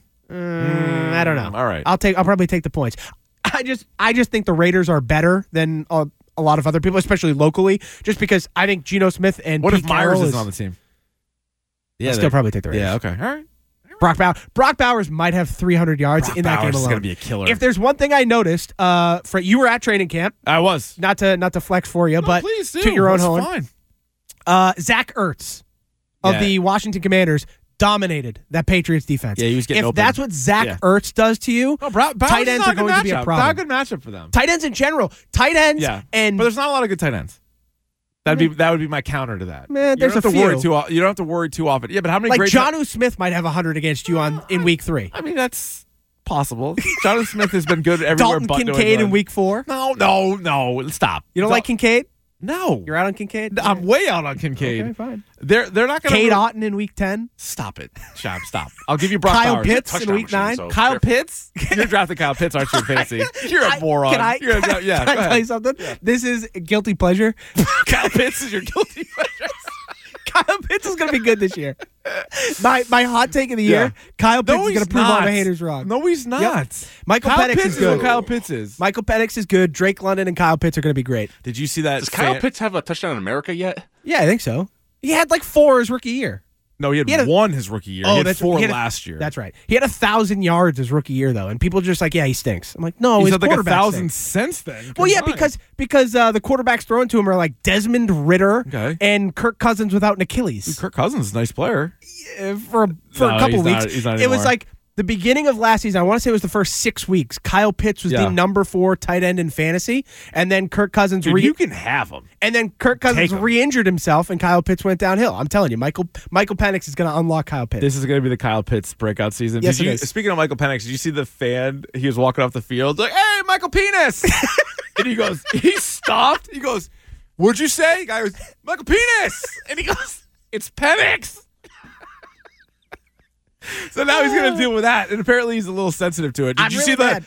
I don't know. All right. I'll probably take the points. I just think the Raiders are better than a lot of other people, especially locally, just because I think Geno Smith and What Pete if Myers Carroll isn't on the team? Yeah, I'll still probably take the Raiders. Yeah, okay. All right. Brock Bowers might have 300 yards in that game alone. Is going to be a killer. If there's one thing I noticed, you were at training camp. I was. Not to flex for you, but please do. to your own That's horn. fine. Zach Ertz of the Washington Commanders dominated that Patriots defense. Yeah, he was getting If open. that's what Zach Ertz does to you, tight ends are going to be a problem. Not a good matchup for them. Tight ends in general. Tight ends and but there's not a lot of good tight ends. That would be my counter to that. Man, you there's don't have to worry you don't have to worry too often. Yeah, but how many like great Jonnu Smith might have 100 against you in week 3. I mean, that's possible. Jonnu Smith has been good everywhere. Dalton but Kincaid in week 4. No. Stop. You don't like Kincaid? No. You're out on Kincaid? I'm way out on Kincaid. Okay, fine. They're not going to. Cade Otton in week 10. Stop it, Shab. Stop. I'll give you Brock Kyle Bowers. Pitts in week 9. So Kyle Pitts? You're drafting Kyle Pitts, aren't you, in fantasy? You're a moron. Can I tell you something? Yeah. This is a guilty pleasure. Kyle Pitts is your guilty pleasure. Kyle Pitts is going to be good this year. My hot take of the year, Kyle Pitts is going to prove all the haters wrong. No, he's not. Yep. Michael Kyle Penix Pitts is good. What Kyle Pitts is. Michael Penix is good. Drake London and Kyle Pitts are going to be great. Did you see that? Does Kyle Pitts have a touchdown in America yet? Yeah, I think so. He had like 4 his rookie year. No, he had 1 his rookie year. He had 4 last year. That's right. He had 1,000 yards his rookie year, though, and people are just like, yeah, he stinks. I'm like, no, he's his had like quarterback 1,000 stinks. since then. Well, yeah, because the quarterbacks thrown to him are like Desmond Ridder and Kirk Cousins without an Achilles. Dude, Kirk Cousins is a nice player. For a couple weeks. He's not it was anymore. like the beginning of last season. I want to say it was the first 6 weeks. Kyle Pitts was the number 4 tight end in fantasy, and then Kirk Cousins. Dude, you can have him. And then Kirk Cousins re-injured himself, and Kyle Pitts went downhill. I'm telling you, Michael Penix is going to unlock Kyle Pitts. This is going to be the Kyle Pitts breakout season. Yes, it is. Speaking of Michael Penix, did you see the fan? He was walking off the field like, "Hey, Michael Penis!" And he stopped. He goes, "What'd you say?" The guy goes, "Michael Penis!" And he goes, "It's Penix." So now he's going to deal with that, and apparently he's a little sensitive to it. Did you see the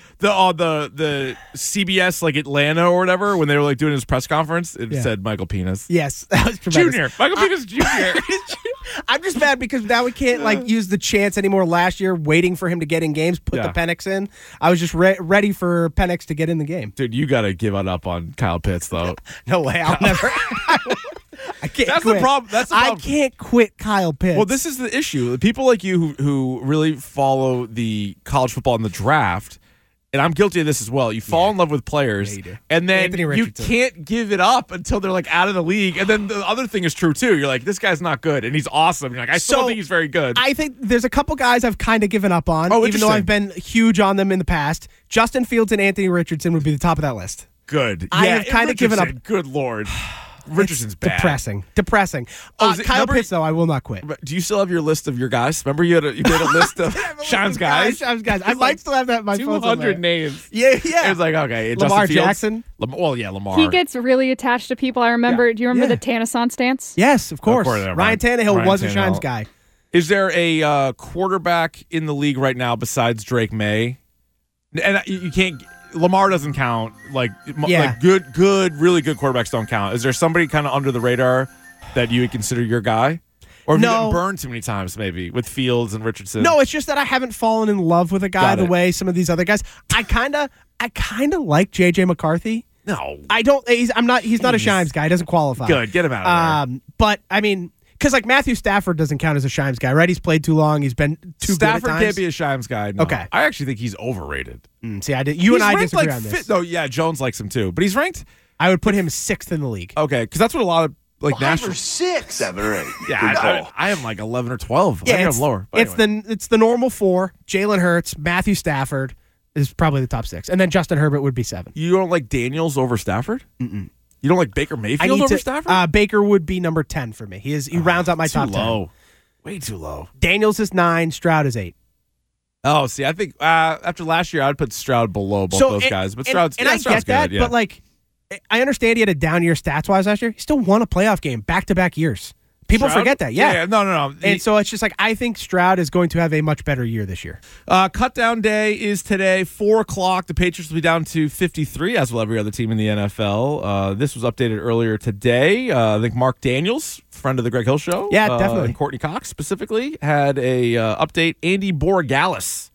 CBS like Atlanta or whatever when they were like doing his press conference? It said Michael Penis. Yes, that was tremendous. Junior. Michael Penis Jr. I'm just mad because now we can't like use the chance anymore. Last year, waiting for him to get in games, put the Penix in. I was just ready for Penix to get in the game. Dude, you got to give it up on Kyle Pitts though. No way, I'll never. I can't. That's quit. the problem. That's the problem. I can't quit Kyle Pitts. Well, this is the issue. The people like you who really follow the college football and the draft, and I'm guilty of this as well. You fall in love with players, and then you can't give it up until they're like out of the league. And then the other thing is true too. You're like, this guy's not good, and he's awesome. You're like, I still don't think he's very good. I think there's a couple guys I've kind of given up on, even though I've been huge on them in the past. Justin Fields and Anthony Richardson would be the top of that list. Good. I have kind of given up. Good Lord. Richardson's bad. Depressing. Kyle Pitts, though, I will not quit. Do you still have your list of your guys? Remember you made a list of Sean's guys? I might still have that in my phone. 200 names. Yeah. It was like, okay. Lamar Jackson. Lamar. He gets really attached to people. I remember. Do you remember the Tanaissance dance? Yes, of course. Ryan Tannehill was a Shimes guy. Is there a quarterback in the league right now besides Drake May? And you can't. Lamar doesn't count. Like good, really good quarterbacks don't count. Is there somebody kind of under the radar that you would consider your guy? Or have you gotten burned too many times, maybe, with Fields and Richardson? No, it's just that I haven't fallen in love with a guy the way some of these other guys. I kind of like J.J. McCarthy. No, I don't. He's not a Shimes guy. He doesn't qualify. Good, get him out of there. But I mean, because like Matthew Stafford doesn't count as a Shimes guy, right? He's played too long. He's been too Stafford good at times. Can't be a Shimes guy. No. Okay, I actually think he's overrated. See, you and I disagree on this. Jones likes him too, but he's ranked. I would put him 6th in the league. Okay, because that's what a lot of national 6, 7 or 8. Yeah, I am like 11 or 12. Yeah, I think I'm lower. It's the normal 4. Jalen Hurts, Matthew Stafford is probably the top 6, and then Justin Herbert would be 7. You don't like Daniels over Stafford? Mm-mm. You don't like Baker Mayfield over Stafford? Baker would be number 10 for me. He rounds out my top 10. Low. Way too low. Daniels is 9. Stroud is 8. Oh, see, I think after last year, I'd put Stroud below both those guys. But Stroud's I get that, good, but like, I understand he had a down year stats-wise last year. He still won a playoff game back-to-back years. People forget that. Yeah. No. And so it's just like, I think Stroud is going to have a much better year this year. Cut down day is today, 4 o'clock. The Patriots will be down to 53, as will every other team in the NFL. This was updated earlier today. I think Mark Daniels, friend of the Greg Hill Show. Yeah, definitely. And Courtney Cox specifically had a update. Andy Borregales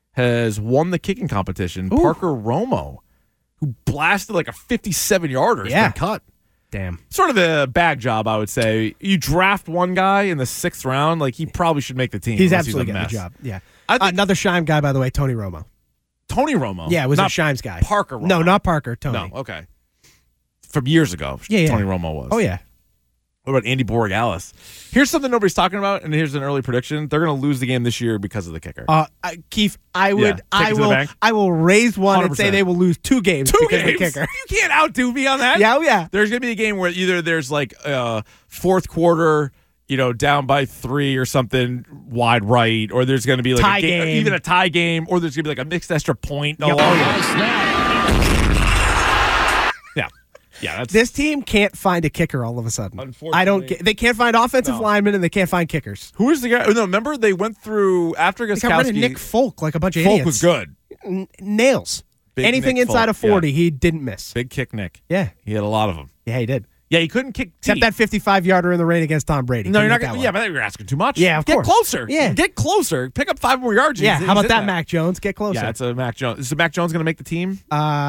has won the kicking competition. Ooh. Parker Romo, who blasted like a 57-yarder, has been cut. Damn. Sort of a bad job, I would say. You draft one guy in the 6th round, like he probably should make the team. He's absolutely getting the job. Yeah. Another Shimes guy, by the way, Tony Romo. Tony Romo? Yeah, it was a Shimes guy. Parker Romo. No, not Parker, Tony. No, okay. From years ago, Tony Romo was. Oh, yeah. What about Andy Borregales? Here's something nobody's talking about, and here's an early prediction. They're going to lose the game this year because of the kicker. Keith, I will raise one 100%. And say they will lose 2 games because of the kicker. You can't outdo me on that. Yeah. There's going to be a game where either there's like fourth quarter, down by 3 or something wide right, or there's going to be like tie game. Even a tie game, or there's going to be like a mixed extra point. Yep. Yeah, this team can't find a kicker all of a sudden. Unfortunately, they can't find offensive linemen and they can't find kickers. Who is the guy? No, remember they went through after Gostkowski. They got rid of Nick Folk like a bunch of Folk idiots. was good. Nails. Big Anything Nick inside Folk, of 40, he didn't miss. Big kick Nick. Yeah. He had a lot of them. Yeah, he did. Yeah, he couldn't kick except that 55-yarder in the rain against Tom Brady. No, you're not. Yeah, but you're asking too much. Yeah, of course. Get closer. Yeah, get closer. Pick up 5 more yards. Yeah. How about that, Mac Jones? Get closer. Yeah, it's a Mac Jones. Is Mac Jones going to make the team?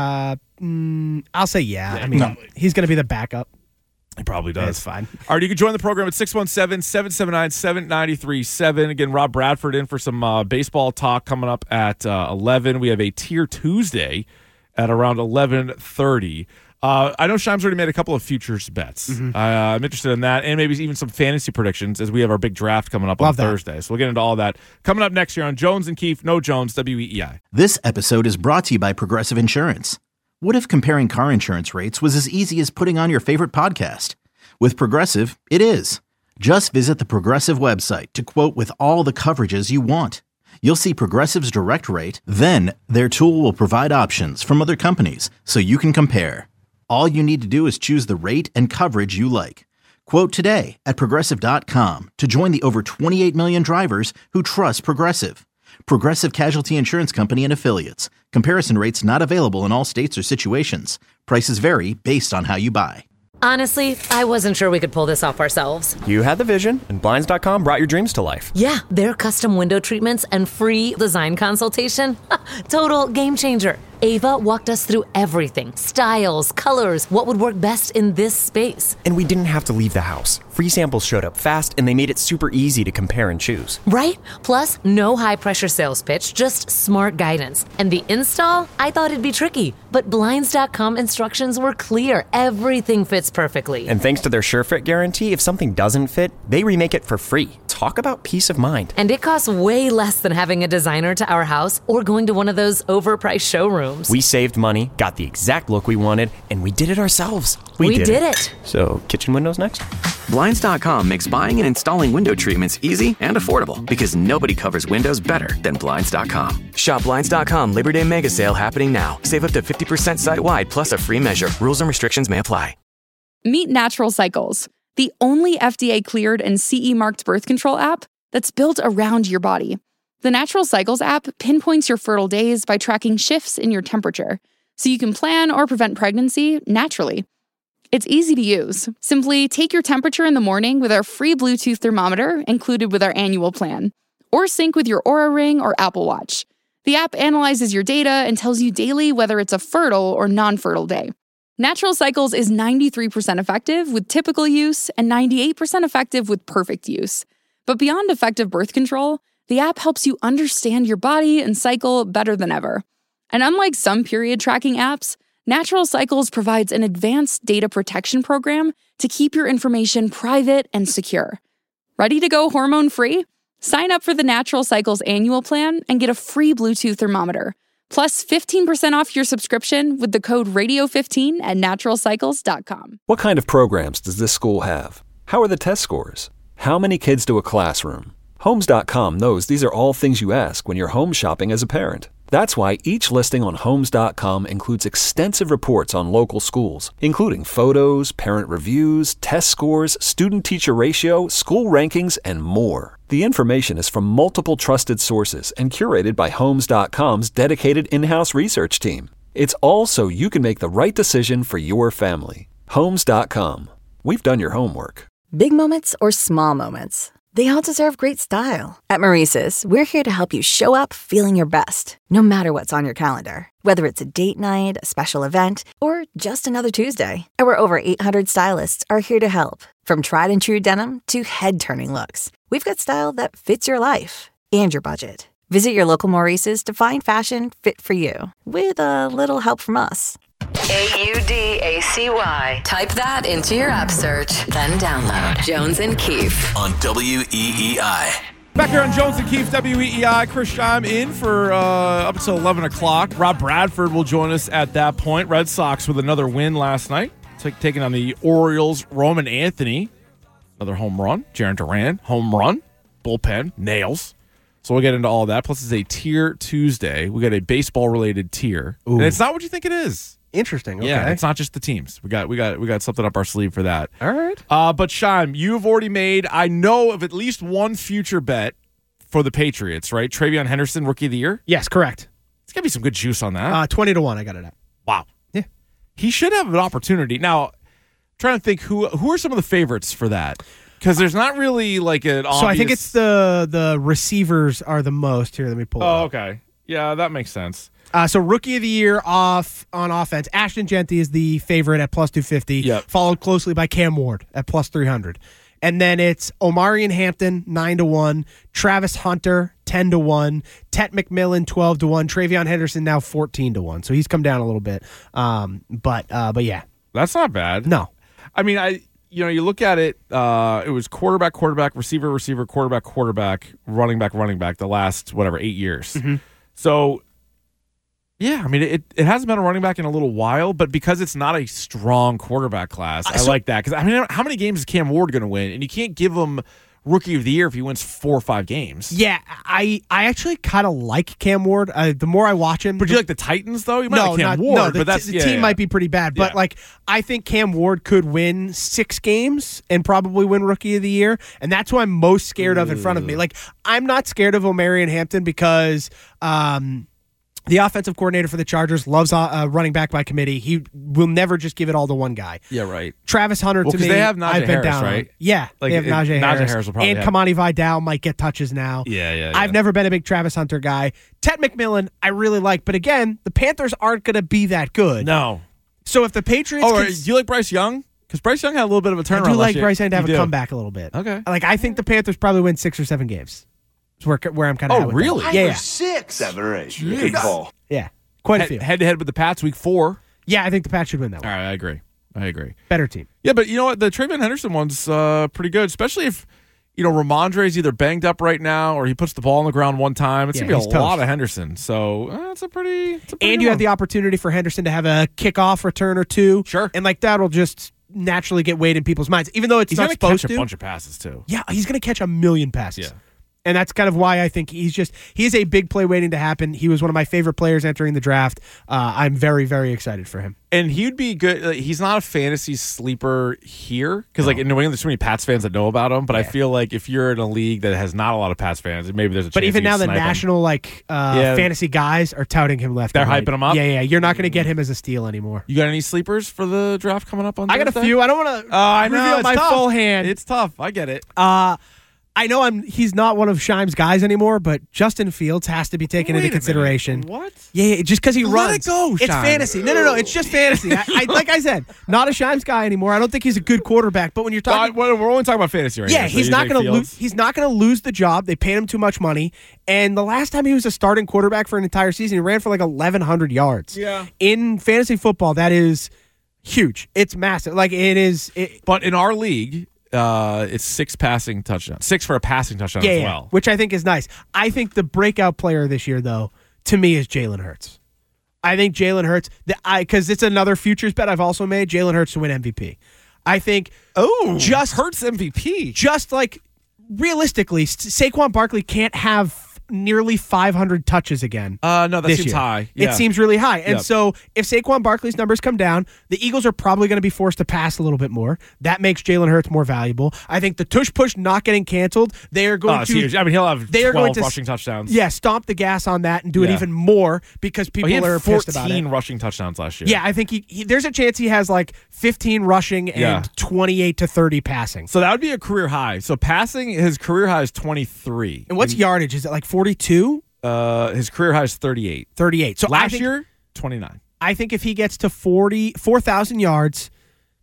I'll say yeah. I mean, he's going to be the backup. He probably does. That's fine. All right, you can join the program at 617-779-7937. Again, Rob Bradford in for some baseball talk coming up at 11. We have a Tier Tuesday at around 11:30. I know Shimes already made a couple of futures bets. Mm-hmm. I'm interested in that, and maybe even some fantasy predictions as we have our big draft coming up on Thursday. So we'll get into all that coming up next year on Jones and Keefe. No Jones, WEEI. This episode is brought to you by Progressive Insurance. What if comparing car insurance rates was as easy as putting on your favorite podcast? With Progressive, it is. Just visit the Progressive website to quote with all the coverages you want. You'll see Progressive's direct rate, then their tool will provide options from other companies so you can compare. All you need to do is choose the rate and coverage you like. Quote today at Progressive.com to join the over 28 million drivers who trust Progressive. Progressive Casualty Insurance Company and Affiliates. Comparison rates not available in all states or situations. Prices vary based on how you buy. Honestly, I wasn't sure we could pull this off ourselves. You had the vision, and Blinds.com brought your dreams to life. Yeah, their custom window treatments and free design consultation. Total game changer. Ava walked us through everything. Styles, colors, what would work best in this space. And we didn't have to leave the house. Free samples showed up fast, and they made it super easy to compare and choose. Right? Plus, no high-pressure sales pitch, just smart guidance. And the install? I thought it'd be tricky, but Blinds.com instructions were clear. Everything fits perfectly. And thanks to their SureFit guarantee, if something doesn't fit, they remake it for free. Talk about peace of mind. And it costs way less than having a designer to our house or going to one of those overpriced showrooms. rooms. We saved money, got the exact look we wanted, and we did it ourselves. We did it. So, kitchen windows next? Blinds.com makes buying and installing window treatments easy and affordable because nobody covers windows better than Blinds.com. Shop Blinds.com Labor Day Mega Sale happening now. Save up to 50% site-wide plus a free measure. Rules and restrictions may apply. Meet Natural Cycles, the only FDA-cleared and CE-marked birth control app that's built around your body. The Natural Cycles app pinpoints your fertile days by tracking shifts in your temperature, so you can plan or prevent pregnancy naturally. It's easy to use. Simply take your temperature in the morning with our free Bluetooth thermometer included with our annual plan, or sync with your Oura Ring or Apple Watch. The app analyzes your data and tells you daily whether it's a fertile or non-fertile day. Natural Cycles is 93% effective with typical use and 98% effective with perfect use. But beyond effective birth control, the app helps you understand your body and cycle better than ever. And unlike some period tracking apps, Natural Cycles provides an advanced data protection program to keep your information private and secure. Ready to go hormone-free? Sign up for the Natural Cycles annual plan and get a free Bluetooth thermometer, plus 15% off your subscription with the code RADIO15 at naturalcycles.com. What kind of programs does this school have? How are the test scores? How many kids do a classroom? Homes.com knows these are all things you ask when you're home shopping as a parent. That's why each listing on Homes.com includes extensive reports on local schools, including photos, parent reviews, test scores, student-teacher ratio, school rankings, and more. The information is from multiple trusted sources and curated by Homes.com's dedicated in-house research team. It's all so you can make the right decision for your family. Homes.com. We've done your homework. Big moments or small moments, they all deserve great style. At Maurice's, we're here to help you show up feeling your best, no matter what's on your calendar. Whether it's a date night, a special event, or just another Tuesday, our over 800 stylists are here to help. From tried and true denim to head-turning looks, we've got style that fits your life and your budget. Visit your local Maurice's to find fashion fit for you, with a little help from us. AUDACY. Type that into your app search, then download Jones and Keefe on WEEI. Back here on Jones and Keefe, WEEI. Chris Scheim in for up until 11 o'clock. Rob Bradford will join us at that point. Red Sox with another win last night, taking on the Orioles. Roman Anthony, another home run. Jarren Duran, home run. Bullpen, nails. So we'll get into all that. Plus, it's a Tier Tuesday. We got a baseball-related tier. Ooh. And it's not what you think it is. Interesting. Okay. Yeah, it's not just the teams. We got something up our sleeve for that. All right. But Scheim, you've already made, I know of at least one future bet for the Patriots, right? TreVeyon Henderson, Rookie of the Year? Yes, correct. It's got to be some good juice on that. 20-1, I got it at. Wow. Yeah. He should have an opportunity. Now, I'm trying to think, who are some of the favorites for that? Because there's not really like an obvious... So I think it's the receivers are the most. Here, let me pull it up. Okay. Yeah, that makes sense. So Rookie of the Year off on offense. Ashton Genty is the favorite at plus 250, followed closely by Cam Ward at plus 300. And then it's Omarion Hampton, 9-1, Travis Hunter, 10-1, Tet McMillan, 12-1, TreVeyon Henderson now 14-1. So he's come down a little bit. But yeah. That's not bad. No. I mean, you look at it, it was quarterback, receiver, quarterback, running back, the last, 8 years. Mm-hmm. So, yeah, I mean, it hasn't been a running back in a little while, but because it's not a strong quarterback class, I like that. Because, I mean, how many games is Cam Ward going to win? And you can't give him Rookie of the Year if he wins 4 or 5 games. Yeah, I actually kind of like Cam Ward. The more I watch him... But do you like the Titans, though? You might like Cam Ward, but that's... The team might be pretty bad. But, I think Cam Ward could win 6 games and probably win Rookie of the Year. And that's who I'm most scared of in front of me. Like, I'm not scared of Omarion Hampton because... the offensive coordinator for the Chargers loves running back by committee. He will never just give it all to one guy. Yeah, right. Travis Hunter, to me, they have Najee I've been Harris, down right? on. Yeah, they have Najee Harris will probably and Kamani Vidal might get touches now. Yeah. I've never been a big Travis Hunter guy. Tet McMillan, I really like. But again, the Panthers aren't going to be that good. No. So if the Patriots... do you like Bryce Young? Because Bryce Young had a little bit of a turnaround. I do like Bryce Young to have a comeback a little bit. Okay. I think the Panthers probably win 6 or 7 games. That's where I'm kind of at with really? That. Yeah. 6, 7 or 8. Good call. Yeah. Quite a few. Head-to-head with the Pats, week 4. Yeah, I think the Pats should win that one. All right, I agree. Better team. Yeah, but you know what? The TreVeyon Henderson one's pretty good, especially if Ramondre's either banged up right now or he puts the ball on the ground one time. It's going to be a lot of Henderson. So it's a pretty and you have the opportunity for Henderson to have a kickoff return or two. Sure. And that'll just naturally get weighed in people's minds, even though it's not supposed to. He's going to catch a bunch of passes too. Yeah, he's going to catch 1 million passes. Yeah. And that's kind of why I think he's a big play waiting to happen. He was one of my favorite players entering the draft. I'm very, very excited for him. And he'd be good. He's not a fantasy sleeper here because, in New England, there's so many Pats fans that know about him. But I feel like if you're in a league that has not a lot of Pats fans, maybe there's a chance. But even now, the national fantasy guys are touting him left. They're and right. hyping him up. Yeah. You're not going to get him as a steal anymore. You got any sleepers for the draft coming up on Thursday? I got a few. I don't want to reveal my full hand. It's tough. I get it. I know he's not one of Shime's guys anymore, but Justin Fields has to be taken into consideration. What? Yeah, just because he runs. Let it go, It's Shime. fantasy. No, it's just fantasy. Like I said, not a Shime's guy anymore. I don't think he's a good quarterback. But when you're talking, we're only talking about fantasy right now. Yeah, he's not going to lose. He's not going to lose the job. They paid him too much money. And the last time he was a starting quarterback for an entire season, he ran for 1,100 yards. Yeah. In fantasy football, that is huge. It's massive. But in our league. It's 6 passing touchdowns. 6 for a passing touchdown as well. Which I think is nice. I think the breakout player this year, though, to me is Jalen Hurts. I think Jalen Hurts, because it's another futures bet I've also made, Jalen Hurts to win MVP. I think just Hurts MVP. Just realistically, Saquon Barkley can't have nearly 500 touches again. No, that seems year. high. Yeah. It seems really high. And so if Saquon Barkley's numbers come down, the Eagles are probably going to be forced to pass a little bit more. That makes Jalen Hurts more valuable. I think the tush push not getting canceled, they are going to... Huge. I mean, he'll have 12 rushing touchdowns. Yeah, stomp the gas on that and do it even more because people are pissed about it. He had 14 rushing touchdowns last year. Yeah, I think he there's a chance he has 15 rushing and 28 to 30 passing. So that would be a career high. So passing, his career high is 23. And what's yardage? Is it 42? His career high is 38. 38. So last year, 29. I think if he gets to 4,000 yards,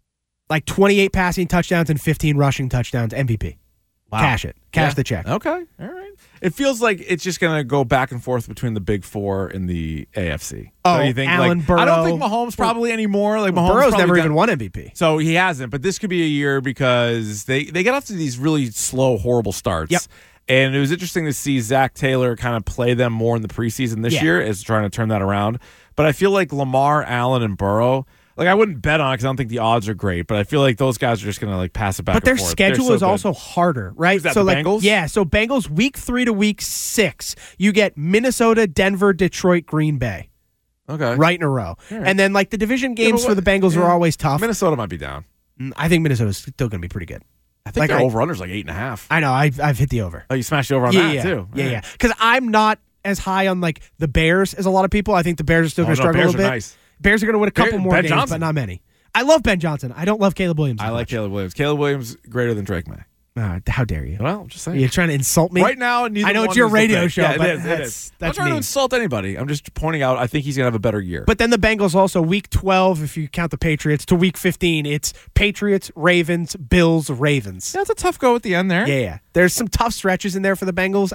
28 passing touchdowns and 15 rushing touchdowns, MVP. Wow. Cash it. Cash the check. Okay. All right. It feels like it's just going to go back and forth between the big four in the AFC. Oh, so you think, Allen, Burrow. I don't think Mahomes probably anymore. Mahomes Burrow's never even won MVP. So he hasn't. But this could be a year because they get off to these really slow, horrible starts. Yep. And it was interesting to see Zach Taylor kind of play them more in the preseason this year as trying to turn that around. But I feel like Lamar, Allen, and Burrow, I wouldn't bet on it because I don't think the odds are great. But I feel like those guys are just going to pass it back and forth. But their schedule is also harder, right? Is that the Bengals? Yeah, so Bengals week 3 to week 6, you get Minnesota, Denver, Detroit, Green Bay. Okay. Right in a row. Right. And then the division games for the Bengals are always tough. Minnesota might be down. I think Minnesota's still going to be pretty good. I think their over-under's 8.5. I know. I've hit the over. Oh, you smashed the over on that, too? Yeah. Because I'm not as high on, the Bears as a lot of people. I think the Bears are still going to struggle a little bit. Nice. Bears are going to win a couple more games, Johnson. but not many. I love Ben Johnson. I don't love Caleb Williams. I like Caleb Williams. Caleb Williams greater than Drake May. How dare you? Well, I'm just saying. You're trying to insult me? Right now, neither I know one it's your is radio okay. show, Yeah, but it is. I'm that's trying to mean. insult anybody. I'm just pointing out I think he's going to have a better year. But then the Bengals also, week 12, if you count the Patriots, to week 15, it's Patriots, Ravens, Bills, Ravens. That's a tough go at the end there. Yeah. There's some tough stretches in there for the Bengals.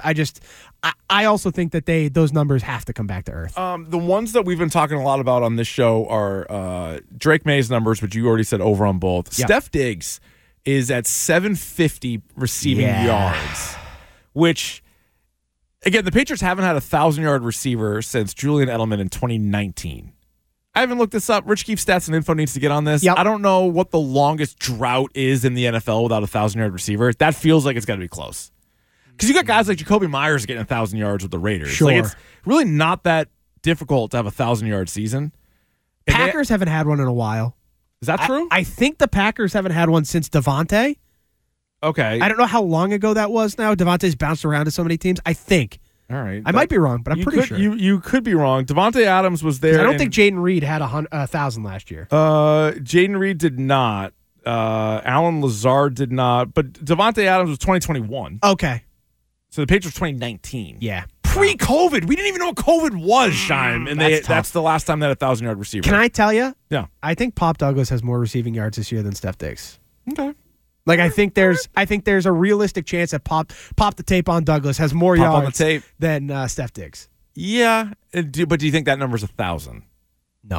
I also think that those numbers have to come back to earth. The ones that we've been talking a lot about on this show are Drake May's numbers, which you already said over on both. Yep. Steph Diggs is at 750 receiving yards, which, again, the Patriots haven't had a 1,000-yard receiver since Julian Edelman in 2019. I haven't looked this up. Rich Keefe Stats and Info needs to get on this. Yep. I don't know what the longest drought is in the NFL without a 1,000-yard receiver. That feels like it's got to be close. Because you got guys like Jacoby Myers getting 1,000 yards with the Raiders. Sure. It's really not that difficult to have a 1,000-yard season. And Packers haven't had one in a while. Is that true? I think the Packers haven't had one since Devontae. Okay. I don't know how long ago that was now. Devontae's bounced around to so many teams. I think. All right. I might be wrong, but I'm pretty sure. You could be wrong. Devontae Adams was there. I don't think Jaden Reed had 1,000 last year. Jaden Reed did not. Alan Lazard did not. But Devontae Adams was 2021. Okay. So the Patriots 2019. Yeah. Pre-COVID. We didn't even know what COVID was, Shime. And that's the last time they had a 1,000-yard receiver. Can I tell you? Yeah. I think Pop Douglas has more receiving yards this year than Steph Diggs. Okay. I think there's a realistic chance that Pop the tape on Douglas has more yards on the tape than Steph Diggs. Yeah. But do you think that number's 1,000? No.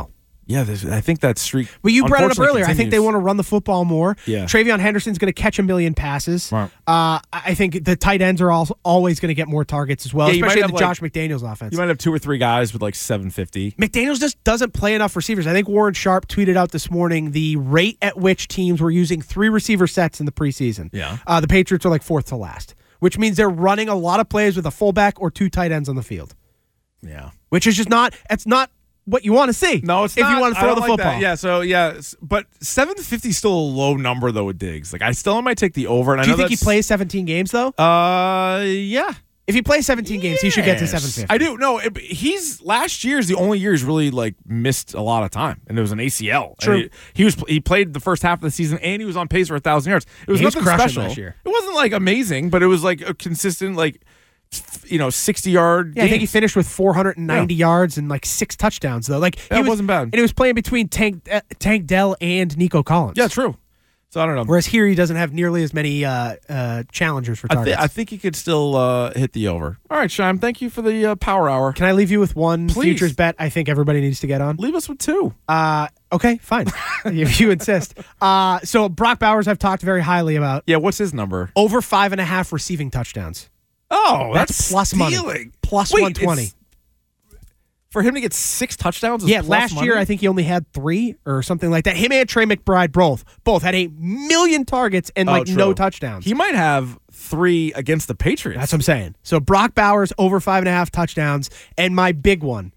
Yeah, I think that streak. Well, you brought it up earlier. Continues. I think they want to run the football more. Yeah. Travion Henderson's going to catch 1 million passes. Right. I think the tight ends are always going to get more targets as well, especially in the Josh McDaniels offense. You might have 2 or 3 guys with like 750. McDaniels just doesn't play enough receivers. I think Warren Sharp tweeted out this morning the rate at which teams were using 3 receiver sets in the preseason. Yeah. The Patriots are like 4th to last, which means they're running a lot of plays with a fullback or 2 tight ends on the field. Yeah. Which is just not what you want to see. No, it's if not. you want to throw the football. That. Yeah, so but 750 is still a low number though with Diggs. Like I still might take the over. And Do you think he plays 17 games though? Yeah. If he plays 17 games, he should get to 750. I do. No, last year is the only year he's really like missed a lot of time, and it was an ACL. True. He played the first half of the season, and he was on pace for 1,000 yards. It was nothing crushing special last year. It wasn't like amazing, but it was like a consistent 60-yard. Yeah, I think he finished with 490 yards and like 6 touchdowns though. Like that wasn't bad, and he was playing between Tank Dell and Nico Collins. Yeah, true. So I don't know. Whereas here he doesn't have nearly as many challengers for targets. I think he could still hit the over. All right, Shime, thank you for the power hour. Can I leave you with one futures bet I think everybody needs to get on? Leave us with 2. Okay, fine. If you insist. So Brock Bowers I've talked very highly about. Yeah, what's his number? Over 5.5 receiving touchdowns. Oh, that's plus stealing. Money. Plus 120. For him to get 6 touchdowns is plus last money? year I think he only had 3 or something like that. Him and Trey McBride both had 1 million targets and no touchdowns. He might have 3 against the Patriots. That's what I'm saying. So Brock Bowers over 5.5 touchdowns. And my big one,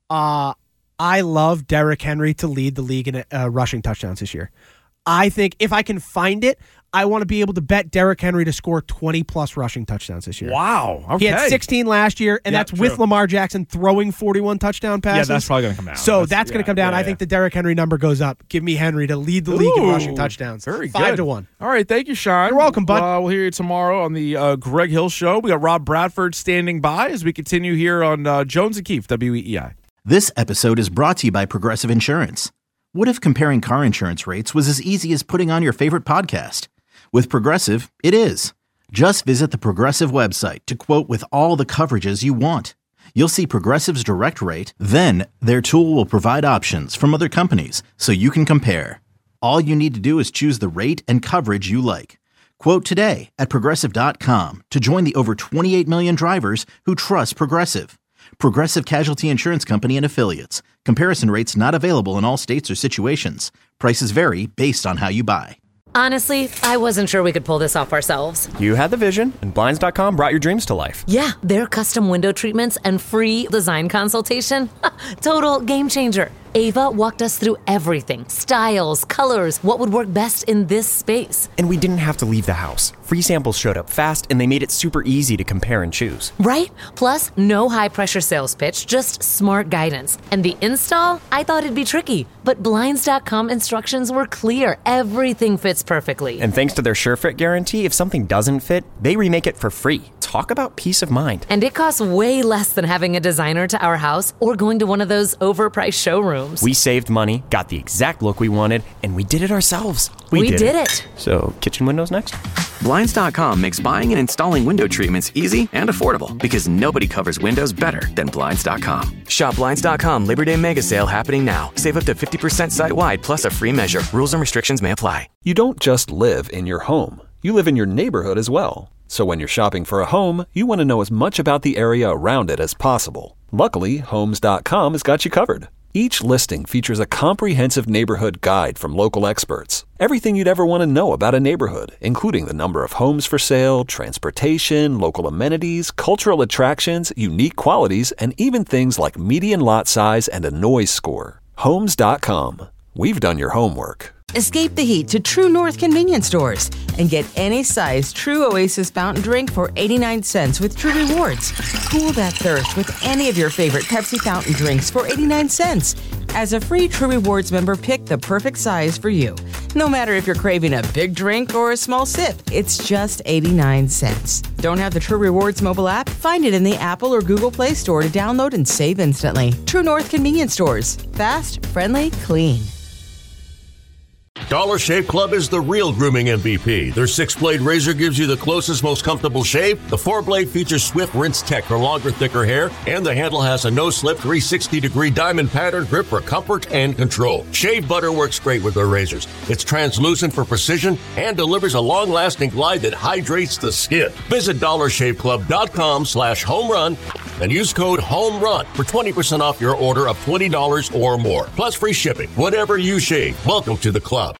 I love Derrick Henry to lead the league in rushing touchdowns this year. I think if I can find it, I want to be able to bet Derrick Henry to score 20-plus rushing touchdowns this year. Wow. Okay. He had 16 last year, and that's with Lamar Jackson throwing 41 touchdown passes. Yeah, that's probably going to come down. So that's going to come down. I think the Derrick Henry number goes up. Give me Henry to lead the league in rushing touchdowns. Very good. 5-1. All right. Thank you, Sean. You're welcome, bud. We'll hear you tomorrow on the Greg Hill Show. We got Rob Bradford standing by as we continue here on Jones and Keefe, WEEI. This episode is brought to you by Progressive Insurance. What if comparing car insurance rates was as easy as putting on your favorite podcast? With Progressive, it is. Just visit the Progressive website to quote with all the coverages you want. You'll see Progressive's direct rate, then their tool will provide options from other companies so you can compare. All you need to do is choose the rate and coverage you like. Quote today at Progressive.com to join the over 28 million drivers who trust Progressive. Progressive Casualty Insurance Company and Affiliates. Comparison rates not available in all states or situations. Prices vary based on how you buy. Honestly, I wasn't sure we could pull this off ourselves. You had the vision, and Blinds.com brought your dreams to life. Yeah, their custom window treatments and free design consultation. Total game changer. Ava walked us through everything. Styles, colors, what would work best in this space. And we didn't have to leave the house. Free samples showed up fast, and they made it super easy to compare and choose. Right? Plus, no high-pressure sales pitch, just smart guidance. And the install? I thought it'd be tricky, but Blinds.com instructions were clear. Everything fits perfectly. And thanks to their SureFit guarantee, if something doesn't fit, they remake it for free. Talk about peace of mind. And it costs way less than having a designer to our house or going to one of those overpriced showrooms. We saved money, got the exact look we wanted, and we did it ourselves. We did it. So, kitchen windows next? Blinds.com makes buying and installing window treatments easy and affordable because nobody covers windows better than Blinds.com. Shop Blinds.com Labor Day Mega Sale happening now. Save up to 50% site-wide plus a free measure. Rules and restrictions may apply. You don't just live in your home. You live in your neighborhood as well. So when you're shopping for a home, you want to know as much about the area around it as possible. Luckily, Homes.com has got you covered. Each listing features a comprehensive neighborhood guide from local experts. Everything you'd ever want to know about a neighborhood, including the number of homes for sale, transportation, local amenities, cultural attractions, unique qualities, and even things like median lot size and a noise score. Homes.com. We've done your homework. Escape the heat to True North convenience stores and get any size True Oasis fountain drink for 89 cents with True Rewards. Cool that thirst with any of your favorite Pepsi fountain drinks for 89 cents. As a free True Rewards member, pick the perfect size for you. No matter if you're craving a big drink or a small sip, it's just 89 cents. Don't have the True Rewards mobile app? Find it in the Apple or Google Play Store to download and save instantly. True North convenience stores. Fast, friendly, clean. Dollar Shave Club is the real grooming MVP. Their 6-blade razor gives you the closest, most comfortable shave. The 4-blade features Swift Rinse Tech for longer, thicker hair, and the handle has a no-slip 360-degree diamond pattern grip for comfort and control. Shave butter works great with their razors. It's translucent for precision and delivers a long-lasting glide that hydrates the skin. Visit DollarShaveClub.com/homerun and use code HOMERUN for 20% off your order of $20 or more. Plus free shipping. Whatever you shave, welcome to the club.